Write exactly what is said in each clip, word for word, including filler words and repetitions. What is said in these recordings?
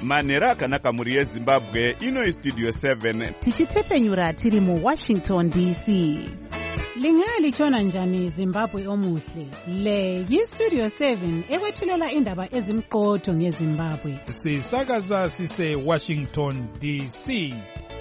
manhero akanaka mhuri yezimbabwe. Ino istudio seven tichitefenyura tiri muwashington D C. Lingalitshona njani Zimbabwe omuhle? Le yistudio seven ekwethulela indaba ezimqotho ngeZimbabwe. Sisakaza sise Washington D C.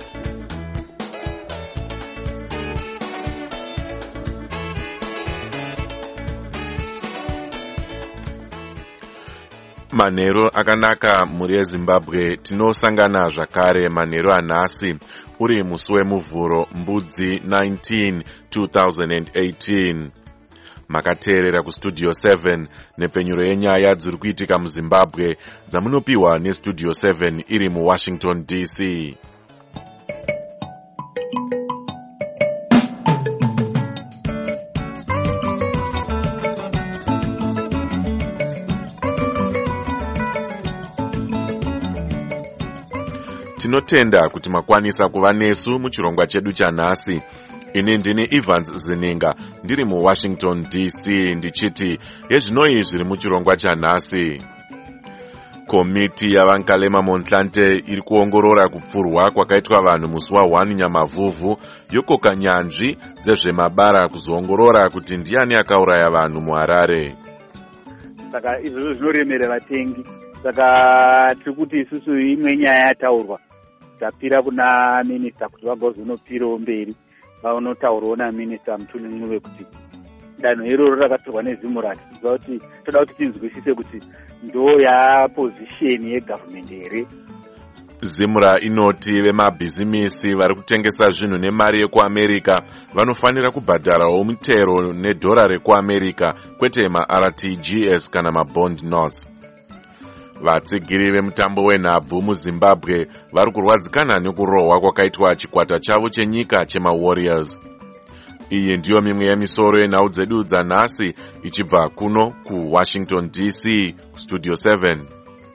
Manhero akanaka mhuri yeZimbabwe, tinosangana zvakare manhero anhasi uri musi wemuvhuro mbudzi nineteen two thousand eighteen. Makateerera kustudio seven nepfenyuro yenyaya dziri kuitika muZimbabwe dzamunopiwa nestudio seven iri muWashington D C. Tinotenda kuti makwanisa kuva nesu muchirongwa chedu chanhasi. Ini ndini Evans Zininga ndiri muWashington D C ndichiti yezvinoi zviri muchirongwa chanhasi. Komiti yavankalema Montlante iri kuongorora kupfurwa kwakaitwa vanhu musi wa one Nyamavhuvhu yokoka nyanzvi dzezvemabara kuzoongorora kuti ndiani akauraya vanhu muHarare. Saka izvozvo zvinoremera vatengi. Saka tiri kuti isusu imwe nyaya yataurwa tapira kuna minista kuti vagozonopirawo mberi vaonotaurawo naminista Mutuli Ncube kuti danho iroro rakatorwa neZimura tiziva kuti toda kuti tinzwisise kuti ndo yapozisheni yegavhumende here. Zimura inoti vemabhizimisi vari kutengesa zvinhu nemari yekuAmerika vanofanira kubhadharawo mutero nedhora rekuAmerika kwete ma-R T G S kana ma-bond notes. Vatsigiri vemutambo wenhabvu muZimbabwe vari kurwadzikana nekurohwa kwakaitwa chikwata chavo chenyika chema-Warriors. Iyi ndiyo mimwe yemisoro yenhau dzedu dzanhasi ichibva kuno kuWashington D C Studio seven.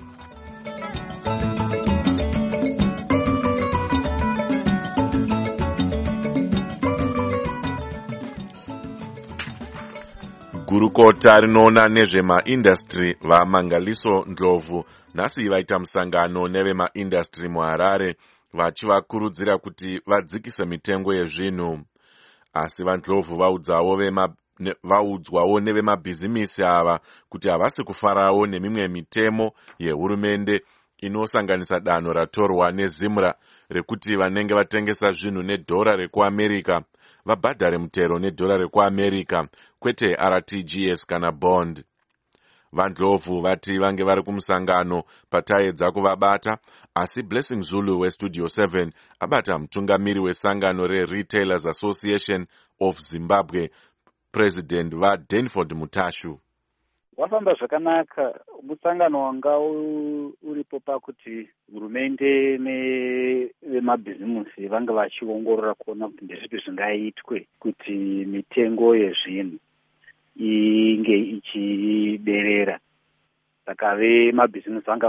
Gurukota rinoona nezvemaindastri vaMangaliso Ndlovu nhasi vaita musangano nevemaindastri muHarare vachivakurudzira kuti vadzikise mitengo yezvinhu. Asi vaNdlovu vaudzawo vema vaudzwawo nevemabhizimisi ava kuti havasi kufarawo nemimwe mitemo yehurumende inosanganisa danho ratorwa neZimura rekuti vanenge vatengesa zvinhu nedhora rekuAmerika vabhadhare mutero nedhora rekuAmerika kwete R T G S kana bond. VaNdlovu vati vange vari kumusangano pataedza kuvabata, asi Blessing Zulu weStudio seven abata mutungamiri wesangano reRetailers Association of Zimbabwe, President vaDanford Mutashu. Wafamba zvakanaka. Musangano wanga uripo pakuti hurumende nevemabhizimusi vanga vachiongorora kuona kuti ndezvipi zvingaitwe kuti mitengo yezvinhu inge ichiderera. Saka vemabhizimusi vanga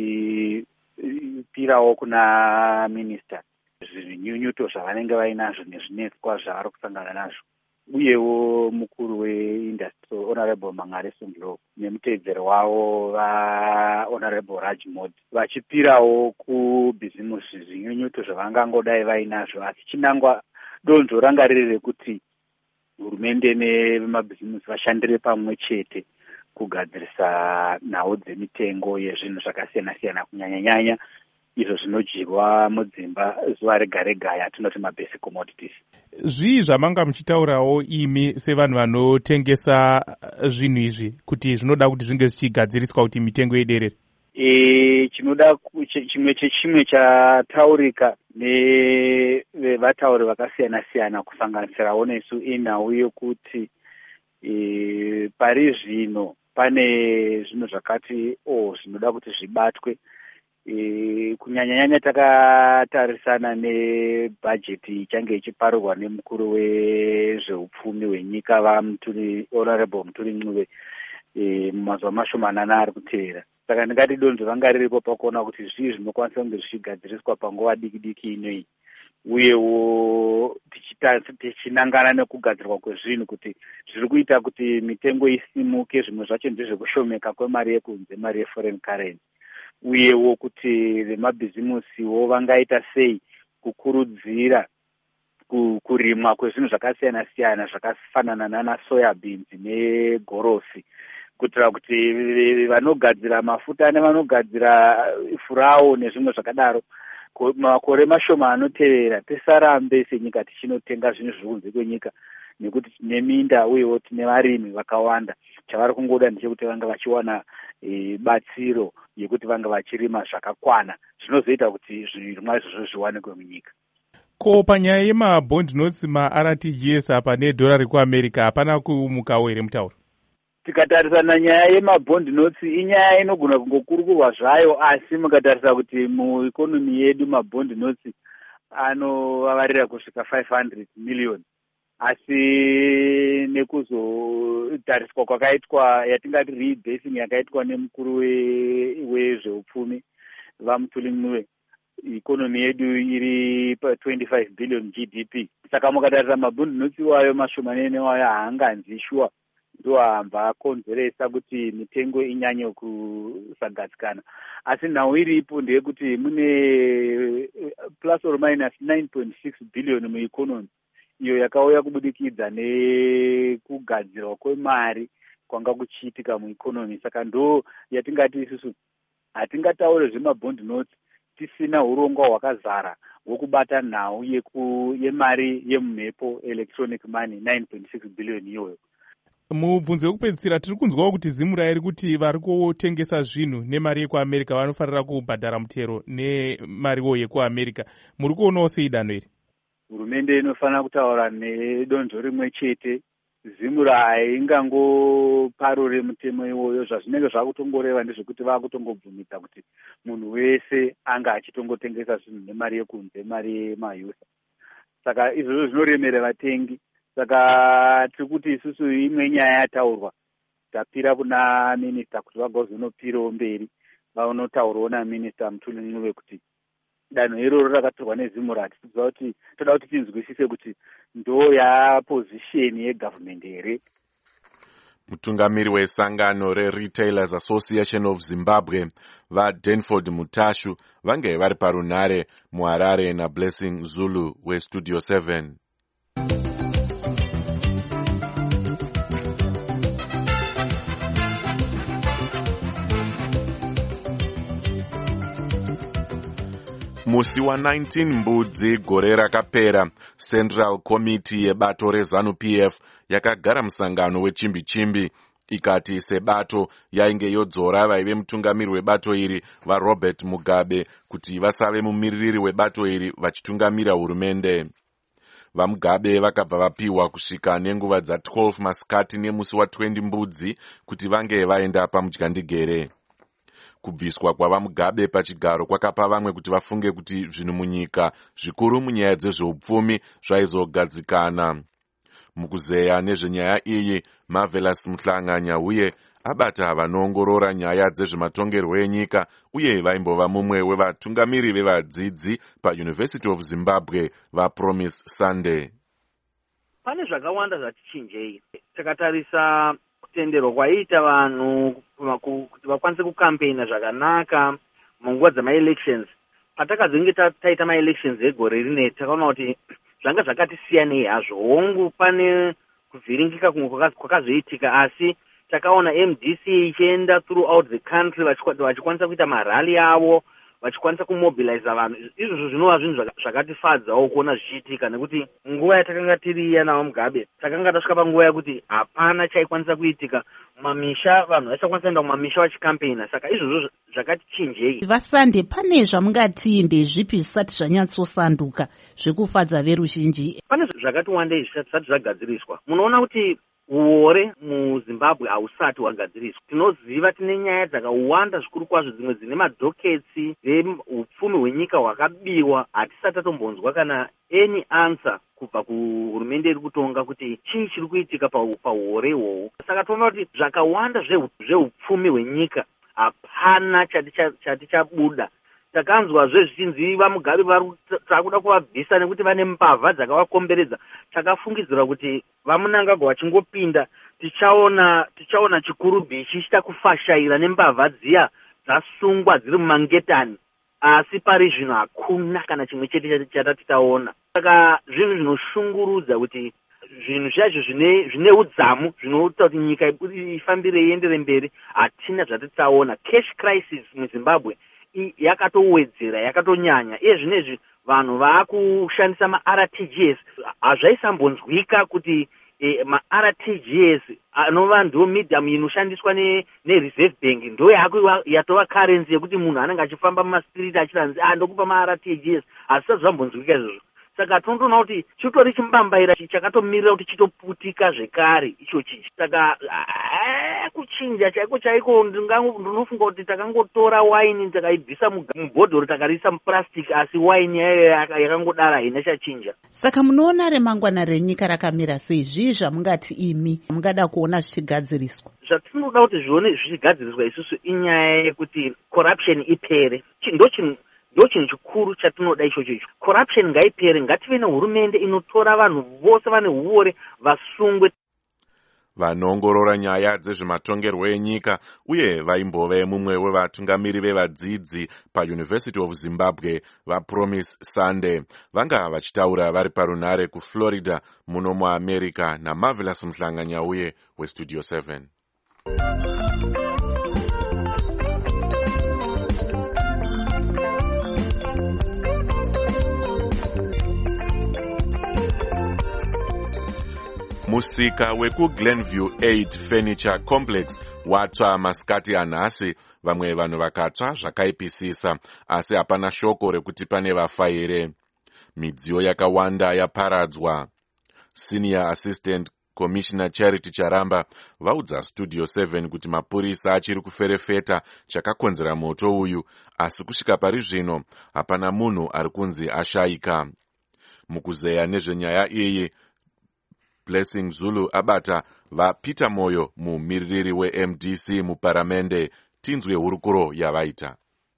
vachipirawo kuna minista zvinyunyuto zvavanenge vainazvo nezvinetswa zvavari kusangana nazvo. Uyewo mukuru weindustry Honorable Mangaliso Ndlovu nemuteedzeri wavo va Honorable Raj Modi vachipirawo kubhizimusi zvinyunyuto zvavangangodai vainazvo, asi chinangwa donzvo ranga riri rekuti hurumende nevemabhizimusi vashandire pamwe chete kugadzirisa nhau dzemitengo yezvinhu zvakasiyana-siyana, kunyanya-nyanya izvo zvinodyirwa mudzimba zuva rega rega yatinoti mabasic commodities. Zvii zvamanga muchitaurawo imi sevanhu vanotengesa zvinhu izvi kuti zvinoda kuti zvinge zvichigadziriswa kuti mitengo iderere? E, chinoda chimwe chechimwe chataurika nevatauri vakasiyana-siyana kusanganisirawo nesu inhau yokuti e, pari zvino pane zvinhu zvakati o zvinoda kuti zvibatwe. E, kunyanya-nyanya takatarisana nebhajeti ichange ichiparirwa nemukuru wezveupfumi wenyika vaMutuli Honorable Mutuli Ncube e, mumazuva mashomanana ari kuteera. Saka ndingati donzvo ranga riripo pakuona kuti zvii zvinokwanisa kunge zvichigadziriswa panguva diki diki inoyi, uyewo tichinangana nekugadzirwa kwezvinhu kuti zviri kuita kuti mitengo isimuke. Zvimwe zvacho ndezvekushomeka kwemari yekunze, mari yeforeign currency. uyewo kuti vemabhizimusiwo vangaita sei kukurudzira kurimwa kwezvinhu zvakasiyana siyana zvakafanana nana soya beans negorosi, kuitira kuti vanogadzira mafuta nevanogadzira furawo nezvimwe zvakadaro makore mashoma anotevera tisarambe senyika tichinotenga zvinhu zviri kunze kwenyika, nekuti tine minda uyewo tine varimi vakawanda. Chavari kungoda ndechekuti vanga vachiwana e, batsiro yekuti vanga vachirima zvakakwana zvinozoita kuti zvirimwa izvozvo zviwanikwe munyika. Ko panyaya yemabond notes ma-R T G S apa nedhora rekuamerica hapana kumukawo here mutauro? Tikatarisana nyaya yemabond notes inyaya inogona kungokurukurwa zvayo, asi mukatarisa kuti muikonomi yedu mabond notes anovavarira kusvika five hundred million, asi nekuzotariswa kwakaitwa yatingati rebasing yakaitwa nemukuru wezveupfumi vaMuthulimunyuwe, ikonomi yedu iri pa twenty-five billion G D P. Saka mukatarisa mabond notes wayo mashomanene wayo haanganzi shuwa, ndo hamba konzeresa kuti mitengo inyanye kusagadzikana. Asi nhau iripo ndeyekuti mune plus or minus nine point six billion muikonomi iyo yakauya kubudikidza nekugadzirwa kwemari kwanga kuchiitika muikonomi. Saka ndo yatingati isusu hatingataure zvemabond notes tisina urongwa hwakazara hwekubata nhau yemari yemumhepo electronic money nine point six billion iyoyo. Mubvunzo wekupedzisira tiri kunzwawo kuti zimurai kuti vari kutengesa zvinhu nemari yekuamerica vanofanira kubhadhara mutero nemariwo yekuamerica. Muri kuonawo sei danho iri? Hurumende inofanira kutaura nedonzvo rimwe chete. Zimurai ingangoparure mutemo iwoyo. Zvazvinenge zvakutongoreva ndezvekuti vakutongobvumidza kuti munhu wese anga achitongotengesa zvinhu nemari yekunze, mari yemayusa. Saka izvozvo zvinoremera vatengi. Saka tiri kuti isusu imwe nyaya yataurwa tapira kuna minista kuti vagozonopirawo mberi vanotaurawo naminista Muthulimunyuwe kuti danho iroro rakatorwa neZimurai tichiziva kuti toda kuti tinzwisise kuti ndo yapozisheni yegovernment here. Mutungamiri wesangano reRetailers Association of Zimbabwe vaDanford Mutashu vange vari parunhare muHarare naBlessing Zulu weStudio seven. Musi wa nineteen Mbudzi gore rakapera, Central Committee yebato reZANU-P F yakagara musangano wechimbi chimbi ikati sebato yainge yodzora vaive mutungamiri webato iri vaRobert Mugabe kuti vasave mumiririri webato iri vachitungamira hurumende. VaMugabe vakabva vapiwa kusvika nenguva dza twelve masikati nemusi wa twenty Mbudzi kuti vange vaenda pamudyandigere. Kubviswa kwavaMugabe pachigaro kwakapa vamwe kuti vafunge kuti zvinhu munyika zvikuru munyaya dzezveupfumi zvaizogadzikana. Mukuzeya nezvenyaya iyi, Marvelous Muhlanganya uye abata vanoongorora nyaya dzezvematongerwo enyika uye vaimbova mumwe wevatungamiri vevadzidzi paUniversity of Zimbabwe vaPromise Sunday. Pane zvakawanda zvatichinjei. Takatarisa kutenderwa kwaita vanhu kuti vakwanise kukampena zvakanaka munguva dzama-elections. Patakazenge taita ma-elections egore rine takaona kuti zvanga zvakati siyanei hazvo. Hongu pane kuvhiringika kumwe kwakazoitika, asi takaona M D C ichienda throughout the country vachikwanisa kuita marali avo, vachikwanisa kumobilize vanhu. Izvozvo zvinova zvinhu zvakatifadzawo kuona zvichiitika, nekuti nguva yatakanga tiri yana Mugabe takanga tasvika panguva yekuti hapana chaikwanisa kuitika mumamisha, vanhu vachakwanisa kuenda kumamisha vachikampena. Saka izvozvo zvakatichinjei. Vasande, pane zvamungati ndezvipi zvisati zvanyatsosanduka zvekufadza veruzhinji? Pane zvakati wandei zvisati zvagadziriswa. Munoona kuti uore muZimbabwe hausati hwagadziriswa. Tinoziva tine nyaya dzakawanda zvikuru kwazvo, dzimwe dzine madhoketsi dzeupfumi hwenyika hwakabiwa. Hatisati tatombonzwa kana any answer kubva kuhurumende iri kutonga kuti chii chiri kuitika pauore ihwohwo. Saka toona kuti zvakawanda zveupfumi hwenyika hapana chati chabuda. Takanzwa zvezvichinzi vaMugabe takuda kuvabvisa nekuti vane mbavha dzakavakomberedza. Takafungidzira kuti vaMunangagwa vachingopinda tichaona tichaona chikurubhi chichita kufashaira nembavha dziya dzasungwa dziri mumangetani, asi pari zvino hakuna kana chimwe chete chatati taona. Saka zvinhu zvinoshungurudza kuti zvinhu zvacho zvine zvine udzamu zvinoita kuti nyika ifambire iendere mberi hatina zvatati taona. Cash crisis muZimbabwe yakatowedzera, yakatonyanya. Iye zvinezvi vanhu vaakushandisa ma-R T G S. Hazvaisambonzwika kuti E, ma-R T G S anova ndo medium inoshandiswa neReserve Bank ndo yatova currency yekuti munhu anenge achifamba mumaspirit achiranzi ah ndokupa ma-R T G S, asi zvambonzwika izvozvo. Saka tinotoona kuti chitori chimbambaira chakatomirira kuti chitoputika zvekare icho chichi. Saka kuchinja chaiko chaiko ndinofunga kuti takangotora waini takaibvisa mubhodhoro takariisa mupurastic, asi waini yayo yakangodara haina chachinja. Saka munoona remangwana renyika rakamira sei? Zvii zvamungati imi mungada kuona zvichigadziriswa? Zvatinoda kuti zvione zvichigadziriswa isusu inyaya yekuti corruption ipere. Ndo chinhu ndo chinhu chikuru chatinoda ichocho icho. Corruption ngaipere, ngative nehurumende inotora vanhu vose vane huore vasungwe. Vanoongorora nyaya dzezvematongerwo enyika uye vaimbove mumwe wevatungamiri vevadzidzi paUniversity of Zimbabwe vaPromise Sunday vanga vachitaura vari parunare kuFlorida muno muAmerica naMarvelous Mhlanganyauye weStudio seven. Musika wekuGlenview eight Furniture Complex watsva masikati anhasi. Vamwe vanhu vakatsva zvakaipisisa, asi hapana shoko rekuti pane vafa here. Midziyo yakawanda yaparadzwa. Senior Assistant Commissioner Charity Charamba vaudza Studio seven kuti mapurisa achiri kuferefeta chakakonzera moto uyu, asi kusvika pari zvino hapana munhu ari kunzi ashayika. Mukuzeya nezvenyaya iyi, Blessing Zulu abata vaPeter Moyo mumiririri weM D C muparamende. Tinzwe hurukuro yavaita.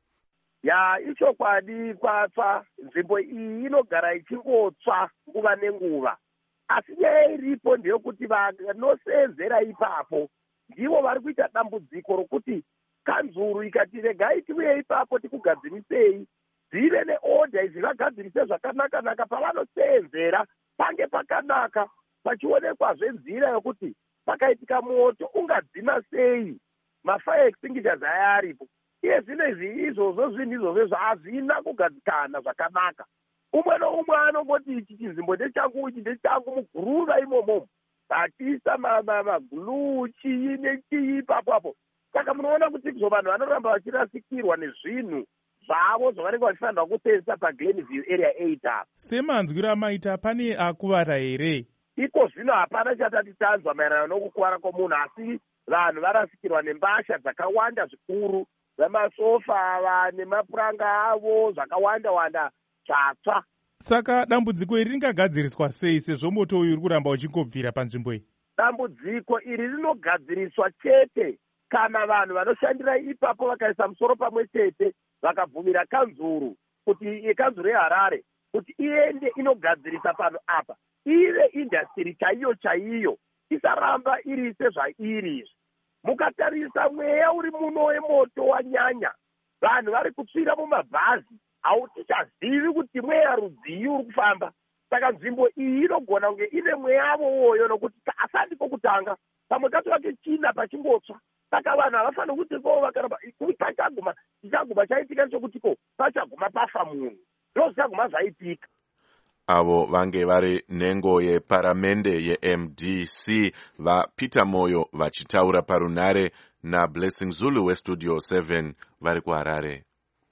Ya ichokwadi kwatsva, nzvimbo iyi inogara ichingotsva nguva nenguva, asi nyaya iripo ndeyekuti vanosenzera ipapo ndivo vari kuita dambudziko rokuti kanzuru ikati regai tiuye ipapo tikugadzirisei, dzive neorder idzi vagadzirise zvakanaka-naka, pavanosenzera pange pakanaka, pachionekwazve nzira yokuti pakaitika moto ungadzima sei, mafire extinguishers aya aripo. Iye zvino izvi izvozvo zvinhu izvozvo zvazvina kugadzikana zvakanaka. Umwe noumwe anongoti ichi chinzvimbo ndechangu, ichi ndechangu, muguruva imomo vatisa maguluu chii nechii ipapo. Saka munoona kuti izvo vanhu vanoramba vachirasikirwa nezvinhu zvavo zvavanenge vachifanirwa kusenzesa paGlenview area eight apa. Semanzwiro amaita, pane akuvara here? Iko zvino hapana chatati tanzwa maererano nokukuvara kwomunhu, asi vanhu varasikirwa nembasha dzakawanda zvikuru, vemasofa ava nemapuranga avo zvakawanda-wanda zvatsva. Saka dambudziko iri ringagadziriswa sei sezvo moto uyu uri kuramba uchingobvira panzvimbo iyi? Dambudziko iri rinogadziriswa chete kana vanhu vanoshandira ipapo vakaisa musoro pamwe chete vakabvumira kanzuru kuti kanzuru yeHarare kuti iende inogadzirisa pano apa, ive indastiri chaiyo chaiyo, isaramba iri sezvairi izvi. Mukatarisa mweya uri muno wemoto wanyanya, vanhu vari kutsvira mumabhazi, hautichazivi kuti mweya rudzii uri kufamba. Saka nzvimbo iyi inogona kunge ine mweya wowoyo nokuti asati kokutanga pamwe kacho vake china pachingotsva. Saka vanhu havafaniri kuti ko vakaramba pachaguma chichaguma chaitika nechekuti ko pachaguma pafa munhu, ndo zvichaguma zvaitika. Avo vange vari nhengo yeparamende yeM D C vaPeter Moyo vachitaura parunare naBlessing Zulu weStudio seven vari kuHarare.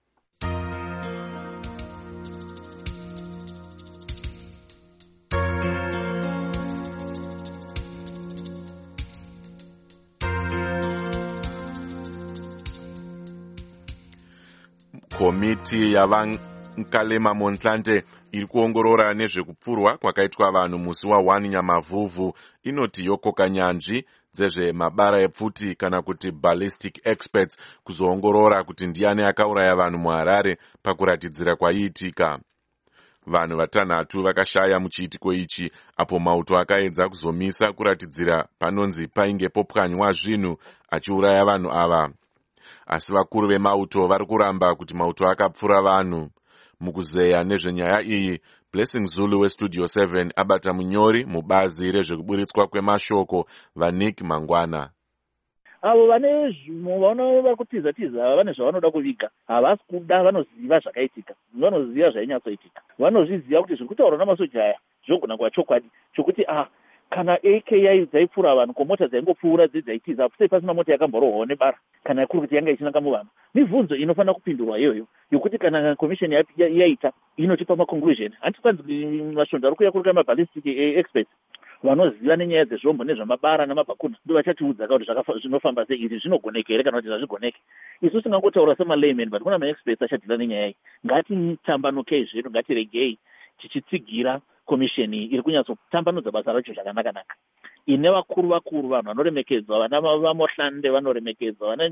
Komiti yavankalema Montlante iri kuongorora nezvekupfurwa kwakaitwa vanhu musi waone Nyamavhuvhu inoti yokoka nyanzvi dzezvemabara epfuti kana kuti ballistic experts kuzoongorora kuti ndiani akauraya vanhu muHarare pakuratidzira kwaiitika. Vanhu vatanhatu vakashaya muchiitiko ichi apo mauto akaedza kuzomisa kuratidzira panonzi painge popwanywa zvinhu achiuraya vanhu ava. asi vakuru vemauto vari kuramba kuti mauto akapfura vanhu. Mukuzeya nezvenyaya iyi, Blessing Zulu westudio seven abata munyori mubazi rezvekuburitswa kwemashoko vaNick Mangwana. Avo vane vanova kutiza tiza vane zvavanoda kuviga havasi kuda, vanoziva zvakaitika, vanoziva zvainyatsoitika, vanozviziva kuti zviri kutaurwa namasoja aya zvogona kuva chokwadi chokuti ah kana A K I dzaipfuura vanhu ko mota dzaingopfuura dzaitiza sei pasina mota yakamborohwawo nebara kana kuri kuti yanga ichinanga muvanhu. Mibvunzo inofanira kupindurwa iyoyo yokuti kana commission yaita inotipa maconclusion. Handikwanzi masvondo ari kuuya kuruka maballistic experts vanoziva nenyaya dzezvombo nezvamabara namabhakuna ndo vachatiudza kuti zvinofamba sei, izvi zvinogoneka here kana kuti hazvigoneki. Isu tingangotaura semalayman but kuna maexperts achadhila nenyaya iyi. Ngatitambanukei zvedu, ngatiregei tichitsigira komisheni iri kunyatsotambanudza basa racho zvakanaka-naka. Ine vakuru vakuru vanhu vanoremekedzwa, vana vamohlande vanoremekedzwa, vana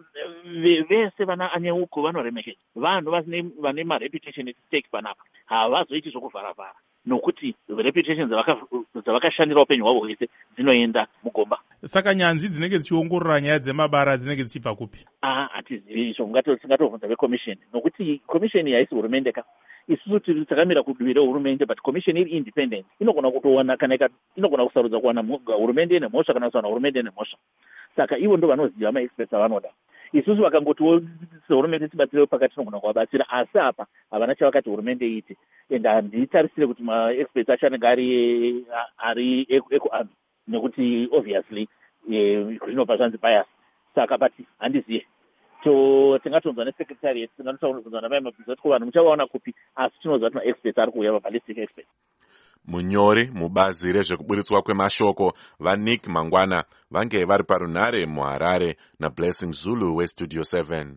vese vana anyeuko vanoremekedzwa. Vanhu vane mareputation at stake panapa havazoiti zvokuvhara-vhara nokuti reputation dzavakashandira upenyu hwavo hwese dzinoenda mugomba. Saka nyanzvi dzinenge dzichiongorora nyaya dzemabara dzinenge dzichibva kupi? Ah, hatizivi izvo, tingatovhunza vekomisheni nokuti komisheni haisi hurumende ka. Isusu takamira kudivi rehurumende but komisheni iri independent inogona kutowana kana inogona kusarudza kuwana hurumende ine mhosva kana kusawana hurumende ine mhosva. Saka ivo ndo vanoziva maexperts avanoda. Isusu vakangotiwo sehurumende tibatsirewo pakati tinogona kuvabatsira, asi apa havana chavakati hurumende iite, and handitarisire kuti maexperts acho anenge ari ari ekuarmy nekuti obviously zvinobva zvanzi bias. Saka but handiziye to tingatonzwa nesekretariat, tingatonzwa navai mabhiza kuti vanhu muchavaona kupi, asi tinoziva kuti maexperts ari kuuya, maballistic experts. Munyori mubazi rezvekuburitswa kwemashoko vaNick Mangwana vange vari parunhare muHarare naBlessing Zulu westudio seven.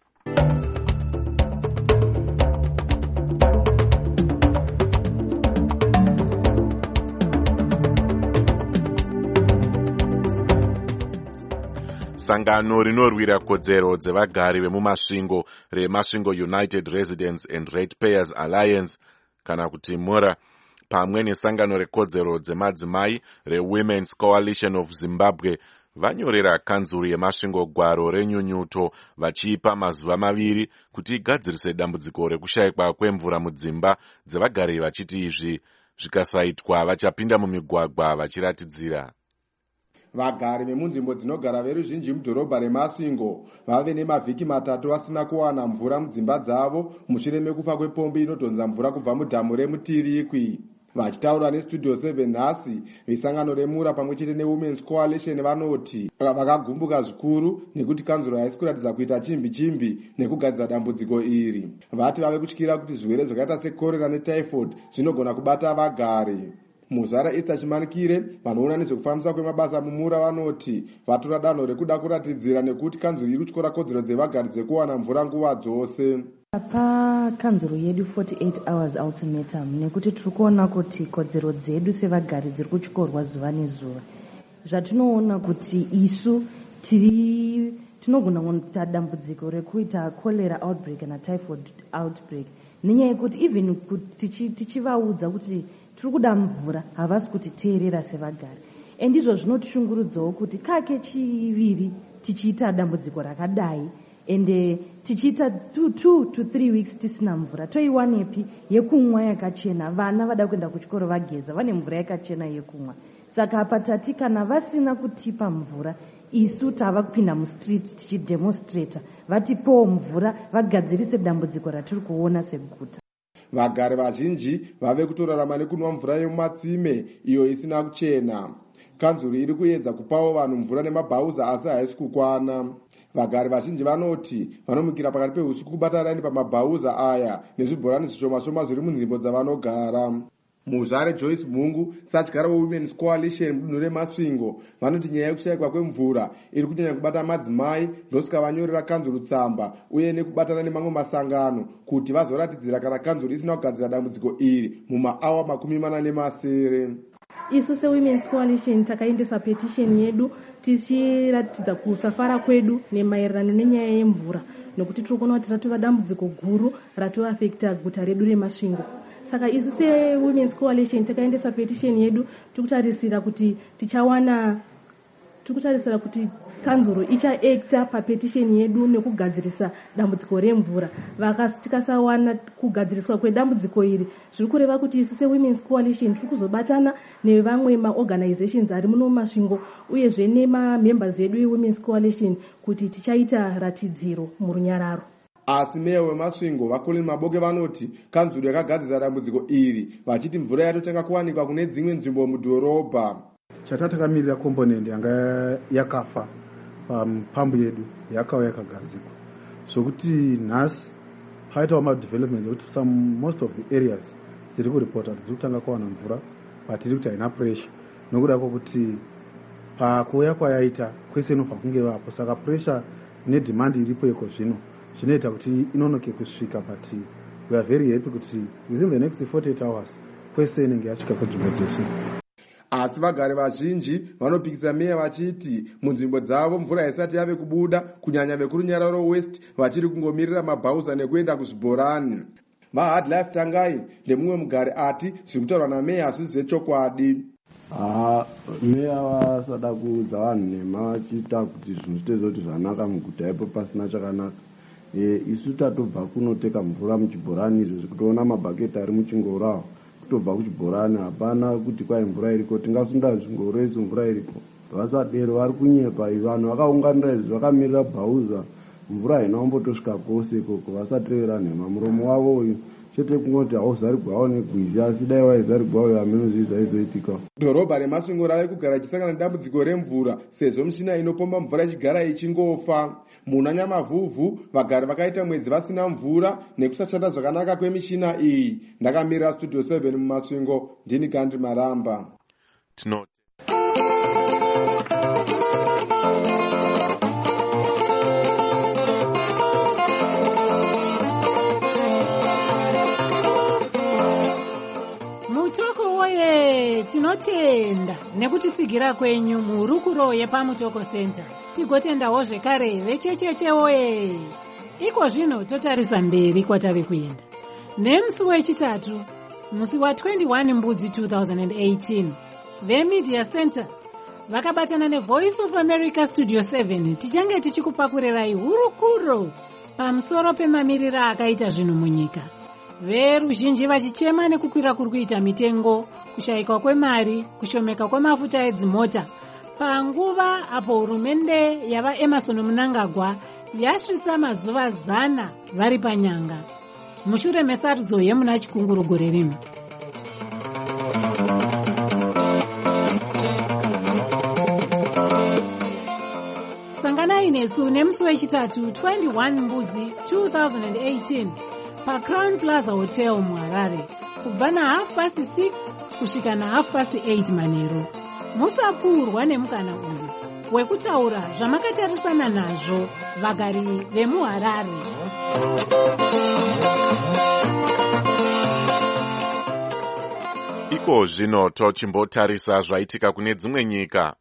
Sangano rinorwira kodzero dzevagari vemumasvingo reMasvingo United Residents and Ratepayers Alliance kana kuti MURA pamwe nesangano rekodzero dzemadzimai reWomen's Coalition of Zimbabwe vanyorera kanzuru yemasvingo gwaro renyunyuto vachiipa mazuva maviri kuti igadzirise dambudziko rekushayikwa kwemvura mudzimba dzevagari, vachiti izvi zvikasaitwa vachapinda mumigwagwa vachiratidzira. Vagari vemunzvimbo dzinogara veruzhinji mudhorobha reMasvingo vave nemavhiki matatu vasina kuwana mvura mudzimba dzavo mushure mekufa kwepombi inodhonza mvura kubva mudhamu reMutirikwi. Vachitaura nestudio seven nhasi, vesangano remura pamwe chete neWomen's Coalition vanoti vakagumbuka zvikuru nekuti kanzuro haisi kuratidza kuita chimbi chimbi nekugadzira dambudziko iri. Vati vave kutyira kuti zvirwere zvakaita sekorera netyphoid zvinogona kubata vagari. Muzara Esther Chimanikire vanoona nezvekufambiswa kwemabasa mumura vanoti vatora danho rekuda kuratidzira nekuti kanzuro iri kutyora kodzero dzevagari dzekuwana mvura nguva dzose. Pa kanzuro yedu forty-eight hours ultimatum nekuti tiri kuona kuti kodzero dzedu sevagari dziri kutyorwa zuva nezuva. Zvatinoona kuti isu tiri tinogona kuita dambudziko rekuita cholera outbreak kana typhoid outbreak nenyaya yekuti even tichivaudza kuti tiri kuda mvura havasi kutiteerera sevagari, and izvo zvinotishungurudzawo kuti kake chiviri tichiita dambudziko rakadai ende tichiita two, two to three weeks tisina mvura. Toiwanepi yekumwa yakachena? Vana vada kuenda kuchikoro vageza vane mvura yakachena yekumwa. Saka apa tati kana vasina kutipa mvura, isu tava kupinda mustreet tichidemonstrata vatipewo mvura vagadzirise dambudziko ratiri kuona seguta. Vagari vazhinji vave kutorarama nekunwa mvura yemumatsime iyo isina kuchena. Kanzuro iri kuedza kupawo vanhu mvura nemabhauza asi haisi kukwana. Vagari vazhinji vanoti vanomukira pakati pehusiku kubata raini pamabhauza aya nezvibhorani zvishoma shoma zviri munzvimbo dzavanogara. Muzvare Joyce Mungu, satyara weWomen's Coalition mudunhu reMasvingo, vanoti nyaya yekushayikwa kwemvura iri kunyanya kubata madzimai, ndosvika vanyorera kanzuro tsamba uye nekubatana nemamwe masangano kuti vazoratidzira kana kanzuro isina kugadzira dambudziko iri mumaawa makumi mana nemasere. Isu seWomen's Coalition takaendesa petition yedu tichiratidza kusafara kwedu nemaererano nenyaya yemvura nokuti tiri kuona kuti ratova dambudziko guru ratoafekta guta redu reMasvingo. Saka isu seWomen's Coalition takaendesa petition yedu tikutarisira kuti tichawana tiri kutarisira kuti kanzuro ichaekta papetisheni yedu nekugadzirisa dambudziko remvura. Tikasawana kugadziriswa kwedambudziko iri zviri kureva kuti isu sewomen's coalition tiri kuzobatana nevamwe maorganizations ari muno masvingo uyezve nemamembers edu ewomen's coalition kuti tichaita ratidziro murunyararo. Asi meya wemasvingo vakoleni Maboke vanoti kanzuro yakagadzirisa dambudziko iri vachiti mvura yatotanga kuwanikwa kune dzimwe nzvimbo mudhorobha. Chatatakamirira komponenti yanga yakafa pamupambu yedu yakauya yakagadzikwa zvokuti nhasi paitawo madevelopment ekuti some most of the areas dziri kuripota kuti dziri kutanga kuwana mvura patiri kuti haina pressure nokuda kwokuti pakuuya kwayaita kwese inobva kunge vapo, saka pressure nedemand iripo iko zvino zvinoita kuti inonoke kusvika, but we are very happy kuti within the next forty-eight hours kwese inenge yasvika kunzvimbo dzese. Asi vagari vazhinji vanopikisa meya vachiti munzvimbo dzavo mvura haisati yave kubuda, kunyanya vekurunyararo west vachiri kungomirira mabhauza nekuenda kuzvibhorani. Mahard Life Tangai ndemumwe mugari ati zviri kutaurwa nameya hazvisi zvechokwadi. Ah, meya vasada kuudza vanhu nhema vachiita kuti zvinhu zvitezvo kuti zvanaka muguta ipo pasina chakanaka. E, isu tatobva kunoteka mvura muchibhorani izvo zvikutoona mabhaketi ari muchingoro kutobva kuchibhorani hapana kuti kwai mvura iriko, tingasunda zvingoro izvo mvura iriko. Vasadero vari kunyepa, vanhu vakaunganira izvi vakamirira bhauza, mvura haina kumbotosvika kwose ikoko, vasatevera nhema. Muromo wavo uyu chete kungoti hauzarigwawo negwizi, asi dai waizarigwawo hamunozviziva izoitika. Dhorobha remasvingo rave kugara ichisangana nedambudziko remvura sezvo mishina inopomba mvura ichigara ichingofa. Muna Nyamavhuvhu vagari vakaita mwedzi vasina mvura nekusashanda zvakanaka kwemishina iyi. Ndakamirira Studio seven mumasvingo, ndini Gandhi Maramba. Tino Mutoko woye, tinotenda nekutitsigira kwenyu murukuro yepaMutoko Center. Tigotendawo zvekare vechecheche woye. Iko zvino totarisa mberi kwatave kuenda. Nemusi wechitatu, musi wa twenty-one Mbudzi two thousand eighteen, veMedia Center vakabatana neVoice of America Studio seven tichange tichikupakurirai hurukuro pamusoro pemamirira akaita zvinhu munyika. Veruzhinji vachichema nekukwira kuri kuita mitengo, kushayikwa kwemari, kushomeka kwemafuta edzimota, panguva apo hurumende yava Emerson Mnangagwa yasvitsa mazuva zana vari panyanga mushure mesarudzo yemuna Chikunguru gore rino. Sanganai nesu nemusi wechitatu twenty-one Mbudzi two thousand eighteen paCrown Plaza Hotel muHarare kubva na half past six kusvika na half past eight manheru. Musapfuurwa nemukana uyu wekutaura zvamakatarisana nazvo vagari vemuHarare. Iko zvino tochimbotarisa zvaitika kune dzimwe nyika.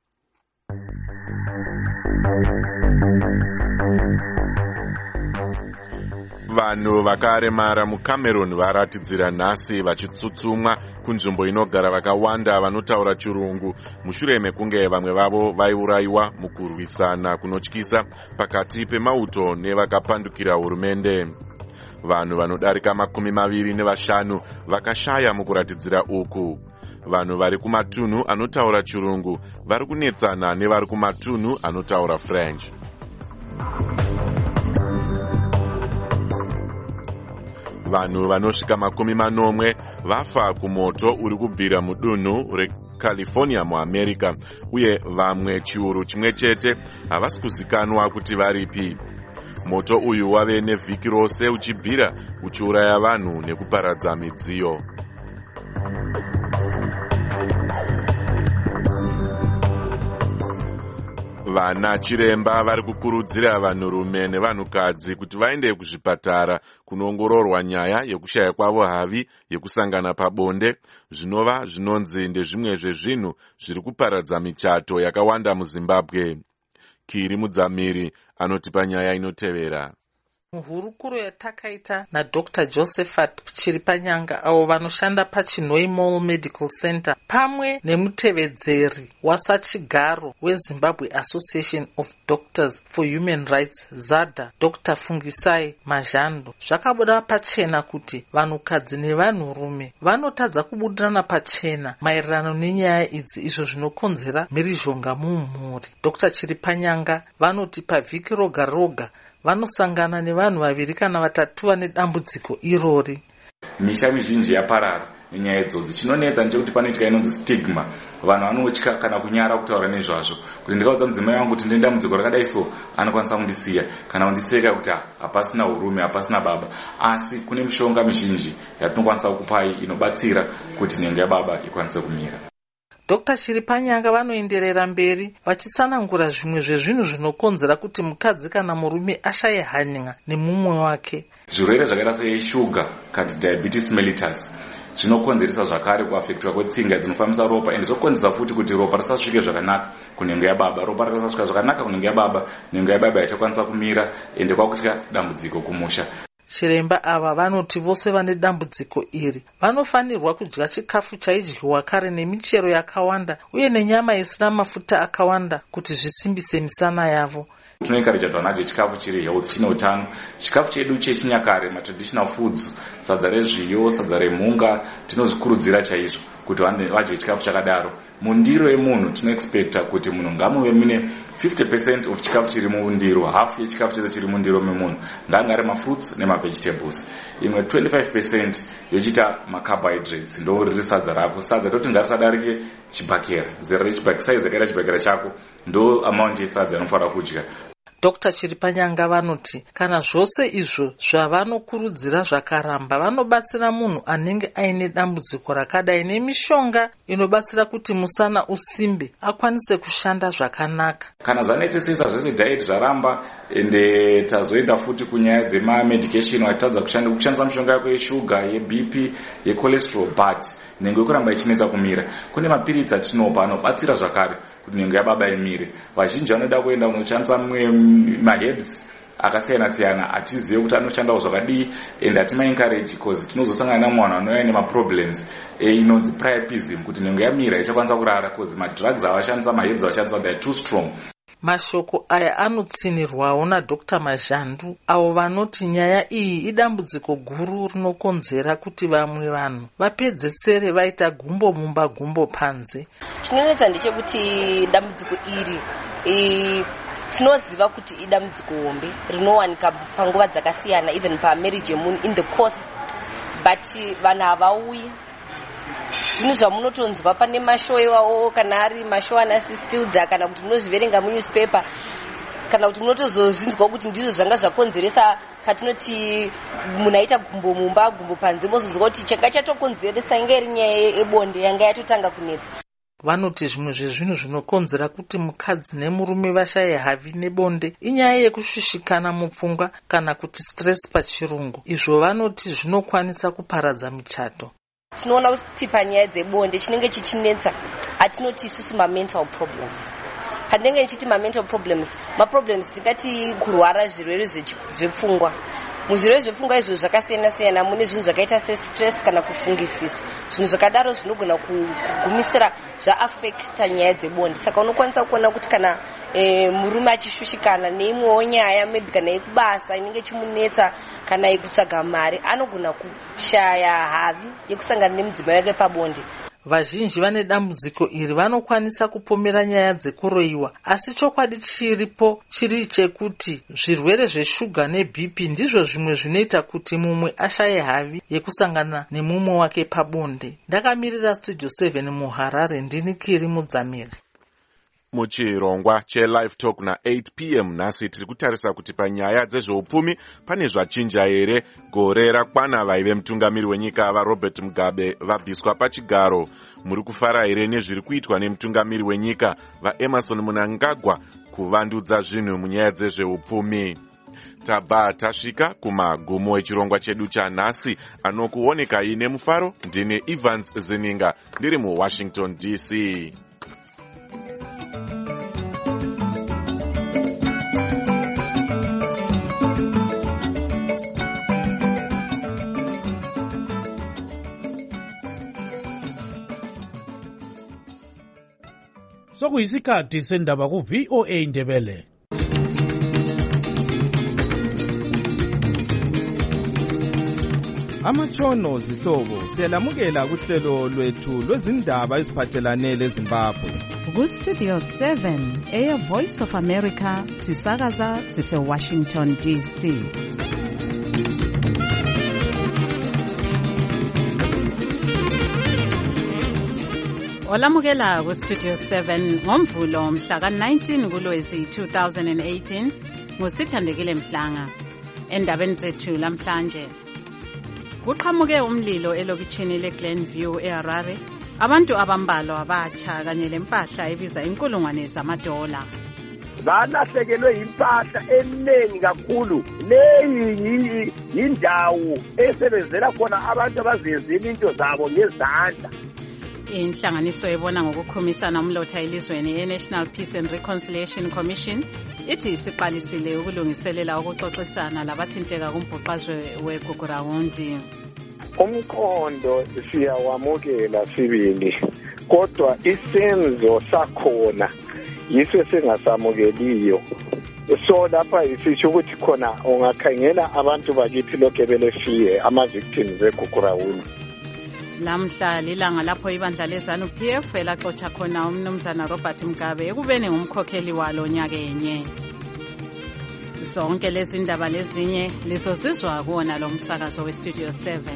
Vanhu vakaremara muCameroon varatidzira nhasi vachitsutsumwa kunzvimbo inogara vakawanda vanotaura chirungu mushure mekunge vamwe vavo vaiurayiwa mukurwisana kunotyisa pakati pemauto nevakapandukira hurumende. Vanhu vanodarika makumi maviri nevashanu vakashaya mukuratidzira uku. Vanhu vari kumatunhu anotaura chirungu vari kunetsana nevari kumatunhu anotaura French. Vanhu vanosvika makumi manomwe vafa kumoto uri kubvira mudunhu reCalifornia muAmerica, uye vamwe chiuru chimwe chete havasi kuzikanwa kuti varipi. Moto uyu wave nevhiki rose uchibvira uchiuraya vanhu nekuparadza midziyo. Vana chiremba vari kukurudzira vanhurume nevanhukadzi kuti vaende kuzvipatara kunoongororwa nyaya yekushaya kwavo havi yekusangana pabonde, zvinova zvinonzi ndezvimwe zvezvinhu zviri kuparadza michato yakawanda muZimbabwe. Kiri Mudzamiri anotipa nyaya inotevera. muhurukuro yatakaita nadr Josephat Chiripanyanga avo vanoshanda paChinoi Mall Medical Center pamwe nemutevedzeri wasachigaro weZimbabwe Association of Doctors for Human Rights ZADA Doctor Fungisai Mazhando zvakabuda pachena kuti vanhukadzi nevanhurume vanotadza kubudirana pachena maererano nenyaya idzi izvo zvinokonzera mhirizhonga mumhuri. Dr Chiripanyanga vanoti pavhiki roga roga vanosangana nevanhu vaviri kana vatatu vane dambudziko irori. Misha mizhinji yaparara nenyaya idzodzi. Chinonetsa ndechekuti panoitika inonzi stigma. Vanhu vanotya kana kunyara kutaura nezvazvo. Kuti ndikaudza mudzimai wangu kuti ndine dambudziko rakadai so, anokwanisa kundisiya kana kundiseka kuti hapasina urume, hapasina baba. Asi kune mishonga mizhinji yatinokwanisa kukupai inobatsira kuti nhengo yababa ikwanise kumira. Dr Chiripanyanga vanoenderera mberi vachitsanangura zvimwe zvezvinhu zvinokonzera kuti mukadzi kana murume ashaye hanya nemumwe wake. Zvirwere zvakaita seshuga kati diabetes mellitus zvinokonzeresa zvakare kuafektwa kwetsinga dzinofambisa ropa ende zvokonzeresa futi kuti ropa risasvike zvakanaka kunhengo yababa. Ropa rikasasvika zvakanaka kunhengo yababa, nhengo yababa ichakwanisa kumira ende kwakutya dambudziko kumusha. Chiremba ava vanoti vose vane dambudziko iri vanofanirwa kudya chikafu chaidyiwa kare nemichero yakawanda uye nenyama isina mafuta akawanda kuti zvisimbise misana yavo. Tinoencourage vanhu vadye chikafu chiri health, chine utano. Chikafu chedu chechinyakare, matraditional foods, sadza rezviyo, sadza remhunga, tinozvikurudzira chaizvo kuti vadye chikafu chakadaro. Mundiro yemunhu tinoexpecta kuti munhu ngamuve mune fifty percent of chikafu chiri mundiro, half yechikafu chese chiri mundiro memunhu ngangare mafruits nemavegetables. Imwe twenty-five percent yochita macarbohydrates, ndo riri sadza rako. Sadza toti ngarisadarike chibhakera, zera rechibhakera, size yakaita chibhakera chako ndo amount yesadza inofanira kudya. Dr Chiripanyanga vanoti kana zvose izvo zvavanokurudzira zvakaramba vanobatsira munhu anenge aine dambudziko rakadai nemishonga inobatsira kuti musana usimbe akwanise kushanda zvakanaka. Kana zvanetsesesa zvese diet zvaramba ende tazoenda futi kunyaya dzemamedication watadza kushandisa mishonga yako yeshuga, yeBP, yecholesterol but nhengo yekuramba ichinetsa kumira. Kune mapiritsi atinopa anobatsira zvakare kuti nhengo yababa imire. Vazhinji vanoda kuenda kunoshandisa mumwe maherbs akasiyana siyana atizive kuti anoshandawo zvakadii ende atimaencourage because tinozosangana namwana anouya nemaproblems inonzi priapism kuti nhengo yamira ichakwanisa kurara because madrugs avashandisa, maherbs avashandisa, they are too strong. Mashoko aya anotsinirwawo naDr Mazhandu avo vanoti nyaya iyi idambudziko guru rinokonzera kuti vamwe vanhu vapedzesere vaita gumbo mumba gumbo panze. Chinonetsa ndechekuti dambudziko iri e, tinoziva kuti idambudziko hombe rinowanika panguva dzakasiyana even pamarriage yemunhu in the course but vanhu havauyi. Zvinhu zvamunotonzwa pane mashow iwawo kana ari mashow anasistilda kana kuti munozviverenga munewspaper kana kuti munotozozvinzwa kuti ndizvo zvanga zvakonzeresa patinoti munhu aita gumbo mumba gumbo panze mozozwa kuti changa chatokonzeresa inga iri nyaya yebonde yanga yatotanga kunetsa. Vanoti zvimwe zvezvinhu zvinokonzera kuti mukadzi nemurume vashaye havi nebonde inyaya yekushushikana mupfungwa kana kuti stress pachirungu. Izvo vanoti zvinokwanisa kuparadza michato. Tinoona kuti panyaya dzebonde chinenge chichinetsa atinoti isusu ma-mental problems. Pandenge nchiti ma-mental problems, ma-problems tingati kurwara zvirwere zvepfungwa. Muzvirwere zvepfungwa izvo zvakasiyana siyana mune zvinhu zvakaita se-stress kana kufungisisa. Zvinhu zvakadaro zvinogona kugumisira zva-affecta nyaya dzebonde. Saka unokwanisa kuona kuti kana e, murume achishushikana neimwewo nyaya maybe kana yekubasa inenge chimunetsa kana yekutsvaga mari anogona kushaya havi yekusangana nemudzimai wake pabonde. Vazhinji vane dambudziko iri vanokwanisa kupomera nyaya dzekuroyiwa, asi chokwadi chiripo chiri chekuti zvirwere zveshuga neBP ndizvo zvimwe zvinoita kuti mumwe ashaye havi yekusangana nemumwe wake pabonde. Ndakamirira Studio seven muHarare, ndini Kiri Mudzamiri. Muchirongwa cheLive Talk na eight p m nhasi tiri kutarisa kuti panyaya dzezveupfumi pane zvachinja here. Gore rakwana vaive mutungamiri wenyika vaRobert Mugabe vabviswa pachigaro. Muri kufara here nezviri kuitwa nemutungamiri wenyika vaEmerson Mnangagwa kuvandudza zvinhu munyaya dzezveupfumi? Tabva tasvika kumagumo echirongwa chedu chanhasi anokuoneka ine mufaro. Ndine Evans Zininga ndiri muWashington D C. sokuyisikhathi sendaba ku-V O A Ndebele. Amatshono zihlobo siyalamukela kuhlelo lwethu lwezindaba eziphathelane leZimbabwe. Ku-Studio seven, Air Voice of America, sisakaza sise-Washington D C. Olamukela ku-Studio seven ngomvulo mhla ka-nineteen kuLwezi two thousand eighteen nguSithandekile Mhlanga. Endabeni zethu lamhlanje, kuqhamuke umlilo elokitshini leGlenview eHarare. Abantu abambalwa abatsha kanye lempahla ebiza inkulungwane zamadola. Balahlekelwe impahla eningi kakhulu. Leyi yindawo esebenzela khona abantu abazenzela into zabo ngezandla. Inhlanganiso ebona ngokukhumisana umlotha elizweni e-National Peace and Reconciliation Commission ithi isiqalisile ukulungiselela ukuxoxisana labathinteka kumbhuqazwe weGugurawundi. Umqondo siyawamukela sibili, kodwa isenzo sakhona yiso singasamukeliyo. So lapha isisho ukuthi khona ungakhangela abantu bakithi lokho belefiye ama-victims weGugurawundi. Lamhla lilanga lapho ibandla leZANU P F elaxotsha khona umnumzana Robert Mugabe ekubeni ngumkhokheli walo nyakenye. Zonke lezi ndaba lezinye lizozizwa kuwona lo msakazo we-Studio seven.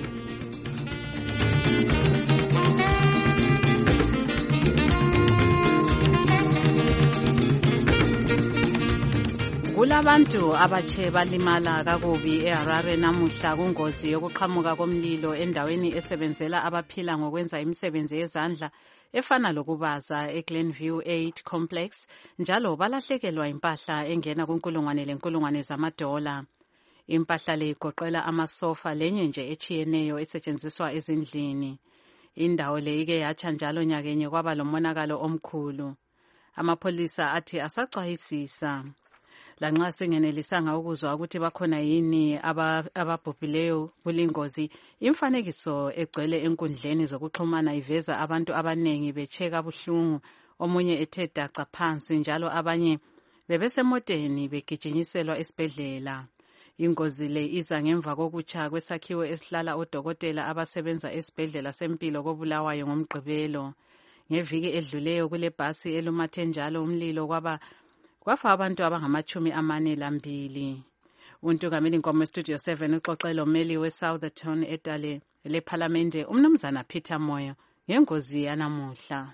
Kulabantu abatshe balimala kakubi eHarare namuhla kungozi yokuqhamuka komlilo endaweni esebenzela abaphila ngokwenza imisebenzi yezandla efana lokubaza eGlenview eight Complex, njalo balahlekelwa impahla engena kunkulungwane lenkulungwane zamadola. Impahla le igoqela amasofa lenye nje echiyeneyo esetshenziswa ezindlini. Indawo le ike yatsha njalo nyakenye kwaba lomonakalo omkhulu. Amapholisa athi asacwayisisa. Lanxa singenelisanga ukuzwa ukuthi bakhona yini ababhubhileyo kulingozi, imfanekiso egcwele enkundleni zokuxhumana iveza abantu abanengi becheka buhlungu, omunye ethe daca phansi njalo abanye bebesemoteni begijinyiselwa esibhedlela. Ingozi le iza ngemva kokutsha kwesakhiwo esihlala odokotela abasebenza esibhedlela sempilo koBulawayo ngoMgqibelo. Ngeviki edluleyo kule bhasi elumathe njalo umlilo kwaba kwafa abantu abangamachumi amane lambili. Untukameli Nkomo we-Studio seven uxoxela umeli we-Southerton edale lephalamende umnumzana Peter Moyo ngengozi yanamuhla.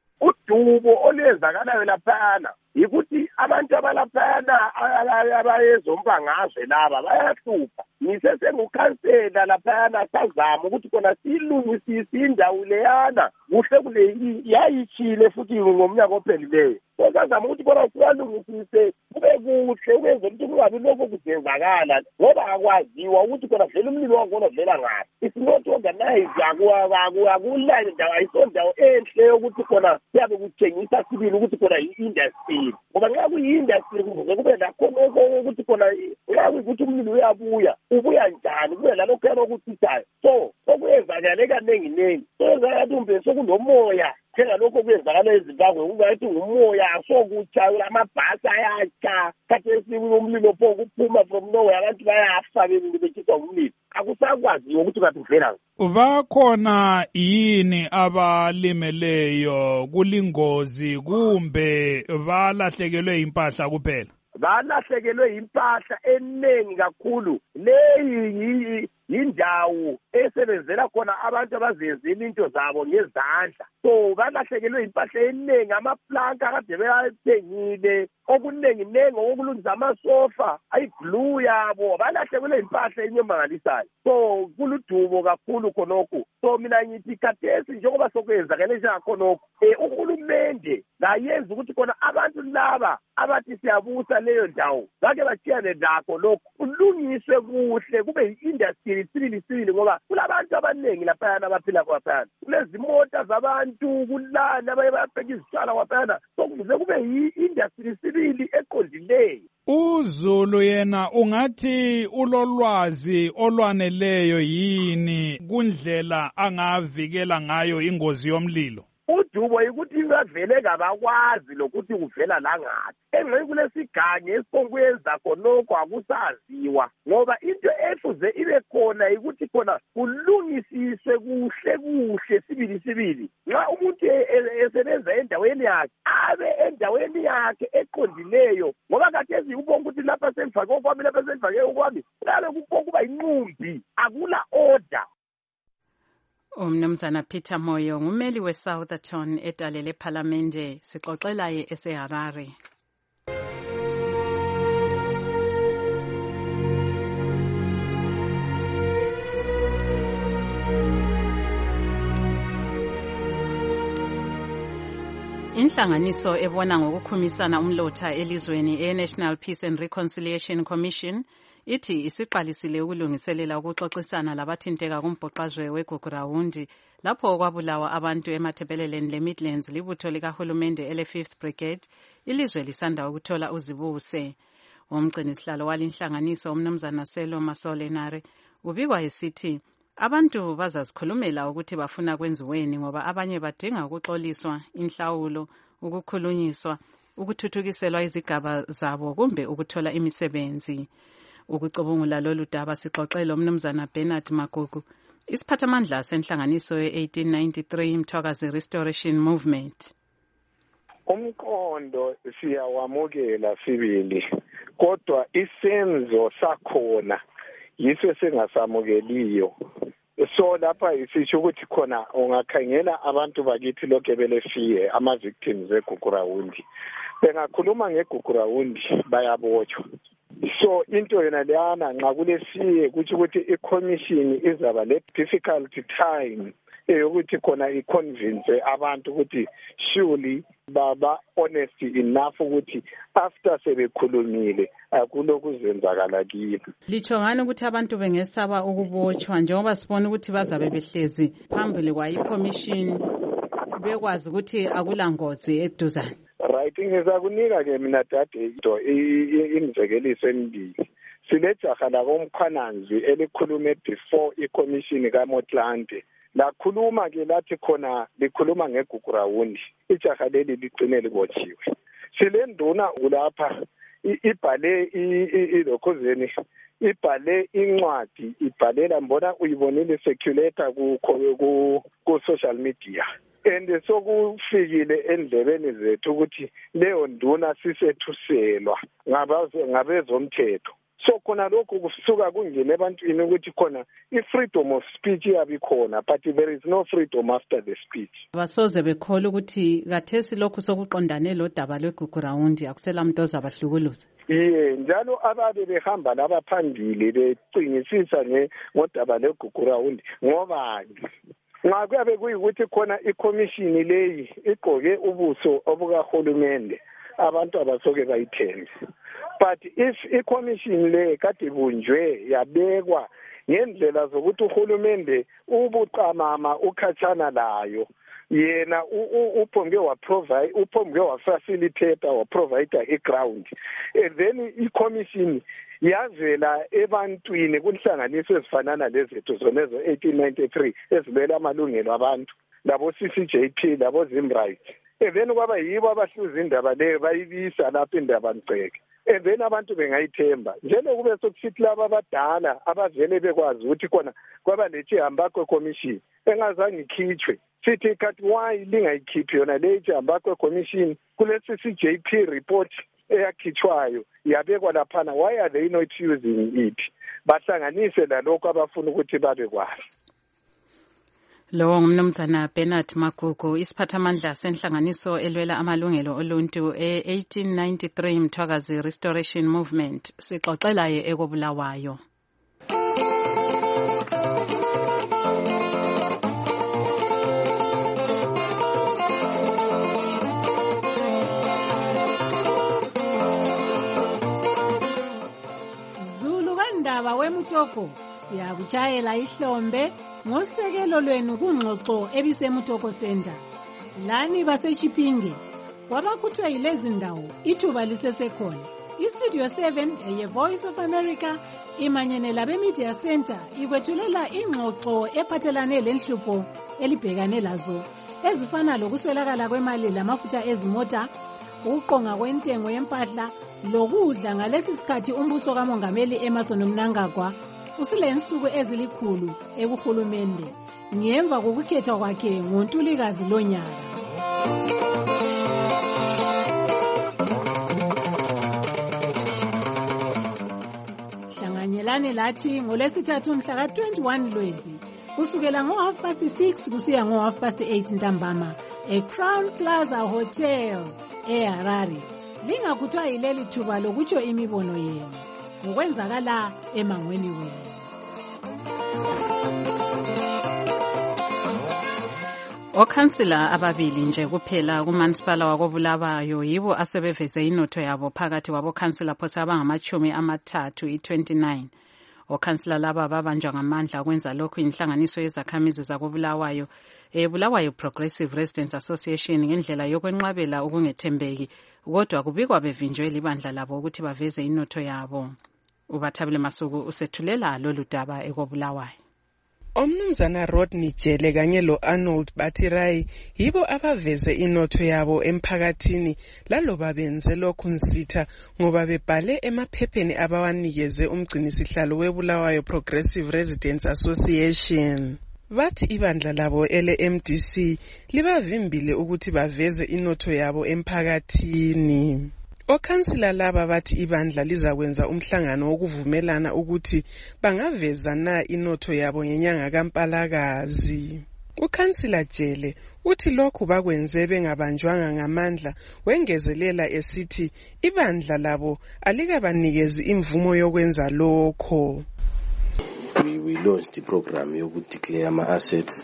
Udubo olwenzakalayo laphana yikuthi abantu abalaphana abayezombangazwe laba bayahlupha. Ngisesengukhansela laphana sazama ukuthi khona silungisise indawo leyana kuhle kule yayishile futhi ngomnyaka ophelileyo. Sazama ukuthi khona siyalungisise kube kuhle ukwenza ukuthi kungabi lokho kuzenzakala ngoba akwaziwa ukuthi khona vele umlilo wangona vela ngaphi. It's not organized, akula indawo ayisondawo enhle yokuthi khona siyabe kuthengisa sibili ukuthi khona i-industry. Ngoba nxa kuyi-industry kuze kube lakho ukuthi khona nxa kuyikuthi umlilo uyabuya ubuya njani kube lalokho yalokuthithayo. So sokuyenzakale kaningi nengi sokwenzakalati umbe sokunomoya njengalokho kuyenzakala eZimbabwe kungathi ngumoya asokutsha amabhasi ayatsha khathi esikulo umlilo pho kuphuma from nowhere abantu bayafa bebekhiswa umlilo akusakwaziyo ukuthi kathi kuvela. Bakhona yini abalimeleyo kulingozi kumbe balahlekelwe impahla kuphela? Balahlekelwe impahla eningi kakhulu. Leyi yindawo esebenzela khona abantu abazenzela into zabo ngezandla. So balahlekelwe impahla eningi, amaplanka kade beyathengile, okuningi nengi okulungisa amasofa, ayiglue yabo, balahlekelwe impahla enyomangalisayo. So kuludubo kakhulu khonokho. So mina ngithi khathesi njengoba sokwenzakele njengakhonokho, eh uhulumende la yenza ukuthi khona abantu laba abathi siyabusa leyo ndawo bake bachiyane lakho lokho kulungiswe kuhle kube yi-industry sibili sibili ngoba kulabantu abaningi laphayana abaphila kwaphayana, kulezimota zabantu kulana abaye bayabheka izitshala kwaphayana. So kuze kube yi-industry sibili eqondileyo. uZulu yena ungathi ulolwazi olwaneleyo yini kundlela angavikela ngayo ingozi yomlilo? udubo yikuthi bavele kabakwazi lokuthi kuvela la ngaphi engxenye kulesigange esikonkuyenza khonokho akusaziwa ngoba into efuze ibe khona yikuthi khona kulungisiswe kuhle kuhle sibili sibili nxa umuntu esebenza endaweni yakhe abe endaweni yakhe eqondileyo ngoba kathesi ubonga ukuthi lapha sengifake okwami lapha sengifake okwami ngabe kuba inqumbi akula order. Umnumzana Peter Moyo ngumeli weSoutherton edalele ePhalamende sixoxelaye eseHarare. Inhlanganiso ebona ngokukhumisana umlotha elizweni e-National Peace and Reconciliation Commission ithi isiqalisile ukulungiselela ukuxoxisana labathinteka kumbhoqazwe weGugurawundi lapho kwabulawa abantu eMathebeleleni leMidlands libutho likahulumende ele-fifth Brigade ilizwe lisanda ukuthola uzibuse. Umgcinisihlalo walinhlanganiso umnumzana Selo Masolenare ubikwa esithi abantu bazazikhulumela ukuthi bafuna kwenziweni ngoba abanye badinga ukuxoliswa inhlawulo ukukhulunyiswa ukuthuthukiselwa izigaba zabo kumbe ukuthola imisebenzi. Ukucubungula lolu daba sixoxela umnumzana Bernard Magugu isiphathamandla senhlanganiso ye-eighteen ninety-three Mthwakazi Restoration Movement. Umqondo siyawamukela sibili kodwa isenzo sakhona yiso sengasamukeliyo. So lapha isisho ukuthi khona ungakhangela abantu bakithi lokho belefiye ama victims eGugurawundi bengakhuluma ngeGugurawundi bayabotshwa. So into yona leyana nxa kulesiye kuthi ukuthi i-commission izaba le difficult time eyokuthi khona i-convince abantu ukuthi surely baba honest enough ukuthi after sebekhulumile akulokuzenzakala kibo. Litsho ngani ukuthi abantu bengesaba ukubotshwa njengoba sibona ukuthi bazabe behlezi phambili kwa i-commission bekwazi ukuthi akulangozi eduzane. Right, ngizakunika ke mina dade into imizekeliso emibili. Silejaha la komkhwananzi elikhulume before i-commission kaMotlanthe. Lakhuluma ke lathi khona likhuluma ngeGugurawundi. Ijaha leli liqine libotshiwe. Silenduna ulapha ibhale ilokhuzeni ibhale incwadi ibhalela mbona uyibonile circulator ku ku social media. And so kufikile endlebeni zethu ukuthi leyo nduna sisethuselwa ngabezomthetho. So khona lokho kusuka kungene ebantwini ukuthi khona i-freedom of speech yabikhona but there is no freedom after the speech. Basoze bekhola ukuthi kathesi lokhu sokuqondane lo daba lweGugurawundi akusela muntu ozabahlukuluza. Ye njalo ababe behamba labaphambili becingisisa ngodaba lweGugurawundi ngobani nxa kuyabe kuyikuthi khona i-commission leyi igqoke ubuso obukahulumende abantu abasoke bayithembe. But if i-commission le kade bunjwe yabekwa ngendlela zokuthi uhulumende ubuqamama ukhatshana layo yena uphombe wa provide uphombe wa facilitate wa provider i-ground and then i-commission yazela ebantwini kunhlanganiso ezifanana lezethu zonezo eighteen ninety-three ezibela amalungelo abantu labo C C J P labo Zimright and then kwaba yibo abahluza indaba leyo bayibisa lapha indaba nceke and then abantu bengayithemba njalo kube sokusithi laba abadala abavele bekwazi ukuthi khona kwaba lechihamba kwe-commission engazange ikhitshwe sithi kathi why lingayikhiphi yona lechihamba kwe-commission kule C C J P report eyakhitshwayo yabekwa laphana why are they not using it bahlanganise lalokho abafuna ukuthi babe kwazi. Lo ngumnumzana Bernard Magugu isiphathamandla senhlanganiso elwela amalungelo oluntu e-eighteen ninety-three Mthwakazi Restoration Movement sixoxelaye ekobulawayo. Zulu kandaba wemutoko siyakuchayela ihlombe ngosekelo lwenu kungxoxo ebisemutoko center lani basechipinge kwabakhuthwe yilezi ndawo ithuba lisesekhona. iStudio seven eye Voice of America imanyene labe Media Center ikwethulela ingxoxo ephathelane lenhlupho elibhekane lazo ezifana lokuswelakala kwemali lamafutha ezimota, ukuqonga kwentengo yempahla lokudla. Ngalesi sikhathi umbuso kamongameli Emmerson Mnangagwa usilensuku ezilikhulu ekuhulumende ngemva kokukhethwa kwakhe ngoNtulikazi lonyaka. Hlanganyelane lathi ngolesithathu mhla ka twenty-one Lwezi kusukela ngo half past six kusiya ngo half past eight ntambama e Crown Plaza Hotel eHarare. Lingakuthwa yileli thuba lokutsho imibono yenu ngokwenzakala emangweni wenu. Okhansila ababili nje kuphela kumansipala wakobulawayo yibo asebeveze inotho yabo phakathi kwabokhansila phose abangamachumi amathathu i-twenty-nine. Okhansila laba babanjwa ngamandla kwenza lokhu inhlanganiso yezakhamizi zakobulawayo eBulawayo Progressive Residents Association ngendlela yokwenqabela ukungethembeki, kodwa kubikwa bevinjwe libandla labo ukuthi baveze inotho yabo. Ubathabile Masuku usethulela lolu daba ekobulawayo. Omnumzana Rodney Jele kanye lo-Arnold Batirai yibo abaveze inotho yabo emphakathini laloba benze lokhu nsitha ngoba bebhale emaphepheni abawanikeze umgcinisihlalo weBulawayo Progressive Residents Association. Bathi ibandla labo ele M D C libavimbile ukuthi baveze inotho yabo emphakathini. Okhansila laba bathi ibandla lizakwenza umhlangano wokuvumelana ukuthi bangaveza na inotho yabo ngenyanga kaMpalakazi. Ukhansila Jele uthi lokhu bakwenze bengabanjwanga ngamandla, wengezelela esithi ibandla labo alikabanikezi imvumo yokwenza lokho. We, we launched the program yoku-declare ama-assets,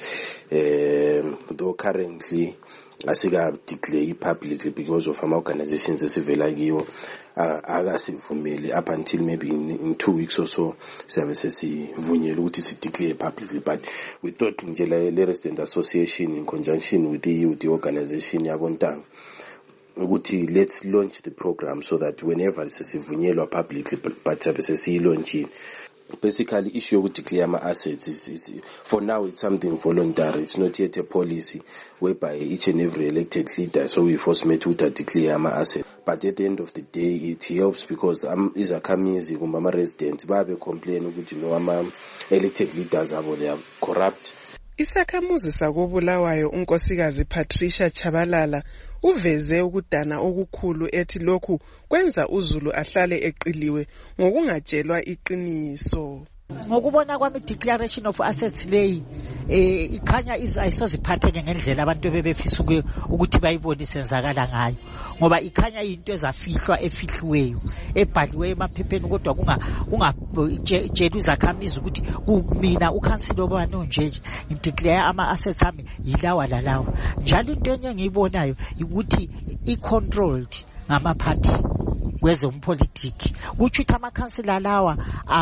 um, though currently asika declare publicly because of ama organizations esivela kiwo akasivumeli up until maybe in, in two weeks or so siyabe sesivunyelwe ukuthi si declare publicly, but we thought nje le resident association in conjunction with the, the organization yabontanga ukuthi let's launch the program so that whenever sesivunyelwa publicly but siyabe sesiyilaunchile. Basically, issue of declare ama-assets is, is, for now, it's something voluntary. It's not yet a policy whereby each and every elected leader, so we force me to declare ama-assets. But at the end of the day, it helps because um, izakhamizi kumbe ama-residents babe complain ukuthi no ama-elected leaders abo they are corrupt. Isakhamuzi sakobulawayo unkosikazi Patricia Chabalala uveze ukudana okukhulu ethi lokhu kwenza uZulu ahlale eqiliwe ngokungatshelwa iqiniso. Ngokubona kwami declaration of assets lay eh ikhanya ayisoziphatheke ngendlela abantu bebefisa ukuthi bayibone senzakala ngayo, ngoba ikhanya into ezafihlwa efihliweyo ebhaliwe emaphepheni kodwa kunga kungatshela izakhamizi ukuthi kumina ukhansilo obani onjeje ngideclare ama assets ami yilawa lalawa. Njalo into enye engiyibonayo ukuthi i controlled ngamaphathi kwezompolitiki, kuthi amakhansila lawa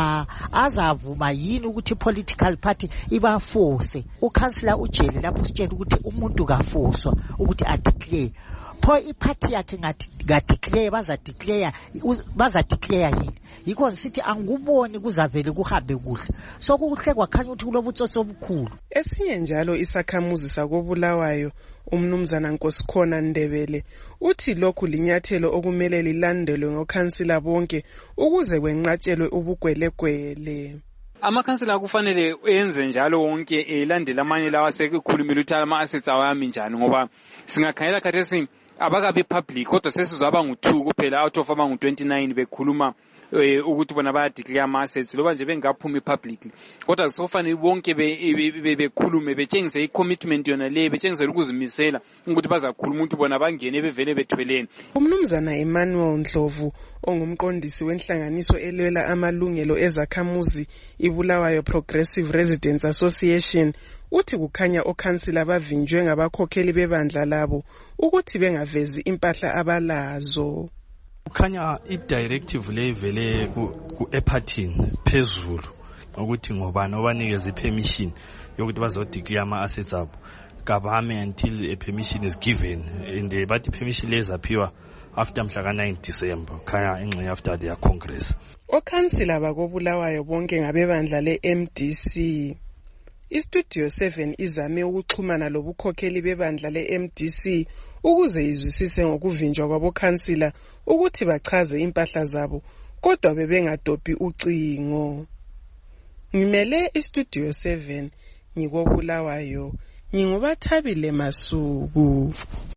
azavuma yini ukuthi political party ibaforce. Ukhansila uJele lapho sitshela ukuthi umuntu kafoswa ukuthi adeclare pho iparty yakhe ngathi gadeclare baza declare baza declare yini. Yikho sithi anguboni kuzavele kuhambe kuhle, so kuhle kwakhanya ukuthi kulobutsotsi obukhulu. Esinye njalo isakhamuzi sakobulawayo umnumzana Nkosikhona Ndebele uthi lokhu linyathelo okumele lilandelwe ngokhansila bonke ukuze kwenqatshelwe ubugwelegwele. Amakhansila kufanele enze njalo wonke elandela amanye lawa sekukhulumela ukuthi ama-assets awami njani, ngoba singakhangela khathesi abakabi public kodwa sesizaba ngu-two kuphela out of abangu twenty-nine bekhuluma ukuthi bona bayadeclare ama-assets loba nje bengaphumi publicly, kodwa kusofanele bonke bekhulume betshengise i-commitment yona le, betshengise ukuzimisela ukuthi bazakhuluma ukuthi bona bangene bevele bethweleni. Umnumzana Emmanuel Ndlovu ongumqondisi wenhlanganiso elwela amalungelo ezakhamuzi iBulawayo Progressive Residents Association uthi kukhanya okhansila bavinjwe ngabakhokheli bebandla labo ukuthi bengavezi impahla abalazo. Kukhanya i-directive le vele ku-ephathini phezulu ukuthi ngobani obanikeza i-permission yokuthi bazodeclare ama-assets abo kabame until a permission is given, and bathi permission le zaphiwa after mhla ka nine December khanya engxenye after their congress. Okhansila bakobulawayo bonke ngabebandla le M D C. iStudio seven izame ukuxhumana lobukhokheli bebandla le-M D C ukuze izwisise ngokuvinjwa kwabokhansila ukuthi bachaze impahla zabo, kodwa bebengadophi ucingo. Ngimele iStudio seven ngikobulawayo, ngingubathabile Masuku.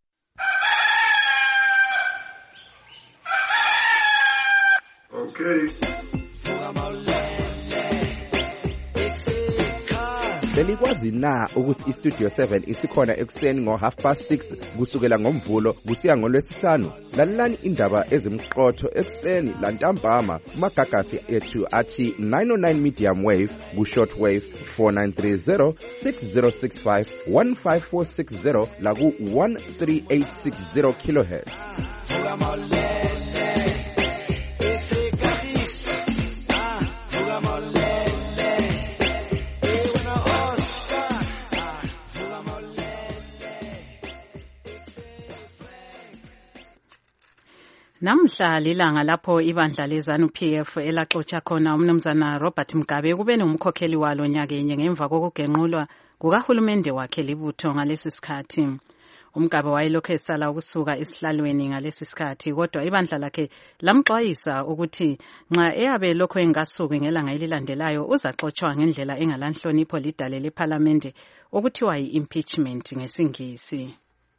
Okay. Belikwazi na ukuthi iStudio seven isikhona ekuseni ngo half past six kusukela ngomvulo kusiya ngolwesihlanu? Lalelani indaba ezimqotho ekuseni lantambama kumagagasi ethu athi nine oh nine medium wave ku short wave four nine three zero six zero six five one five four six zero la ku one three eight six zero kilohertz. Namhla lilanga lapho ibandla leZANU P F elaxotsha khona umnumzana Robert Mugabe kube nomkhokheli walo nyakenye ngemva kokugenqulwa kukahulumende wakhe libutho ngalesi sikhathi. Umgabe wayelokhu esala ukusuka esihlalweni ngalesi sikhathi, kodwa ibandla lakhe lamxwayisa ukuthi nxa eyabe lokho engasuki ngelanga elilandelayo uzaxotshwa ngendlela engalanhlonipho lidale leParliament okuthiwa yi-impeachment ngesingisi.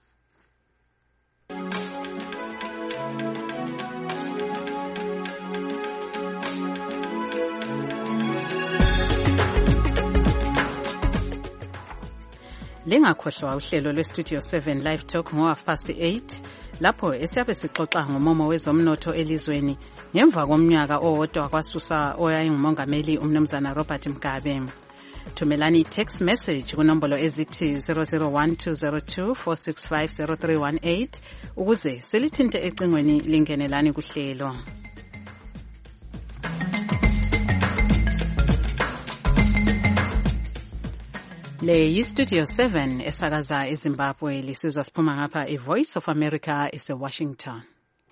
Lingakhohlwa uhlelo lweStudio seven Live Talk ngo half past eight lapho esiyabe sixoxa ngomomo wezomnotho elizweni ngemva komnyaka owodwa kwasusa oyayengumongameli umnumzana Robert Mugabe. Thumelani text message kunombolo ezithi zero zero one two zero two four six five zero three one eight ukuze selithinte ecingweni lingenelani kuhlelo. Le yiStudio seven esakaza eZimbabwe lisizwa siphuma ngapha iVoice of America ese Washington.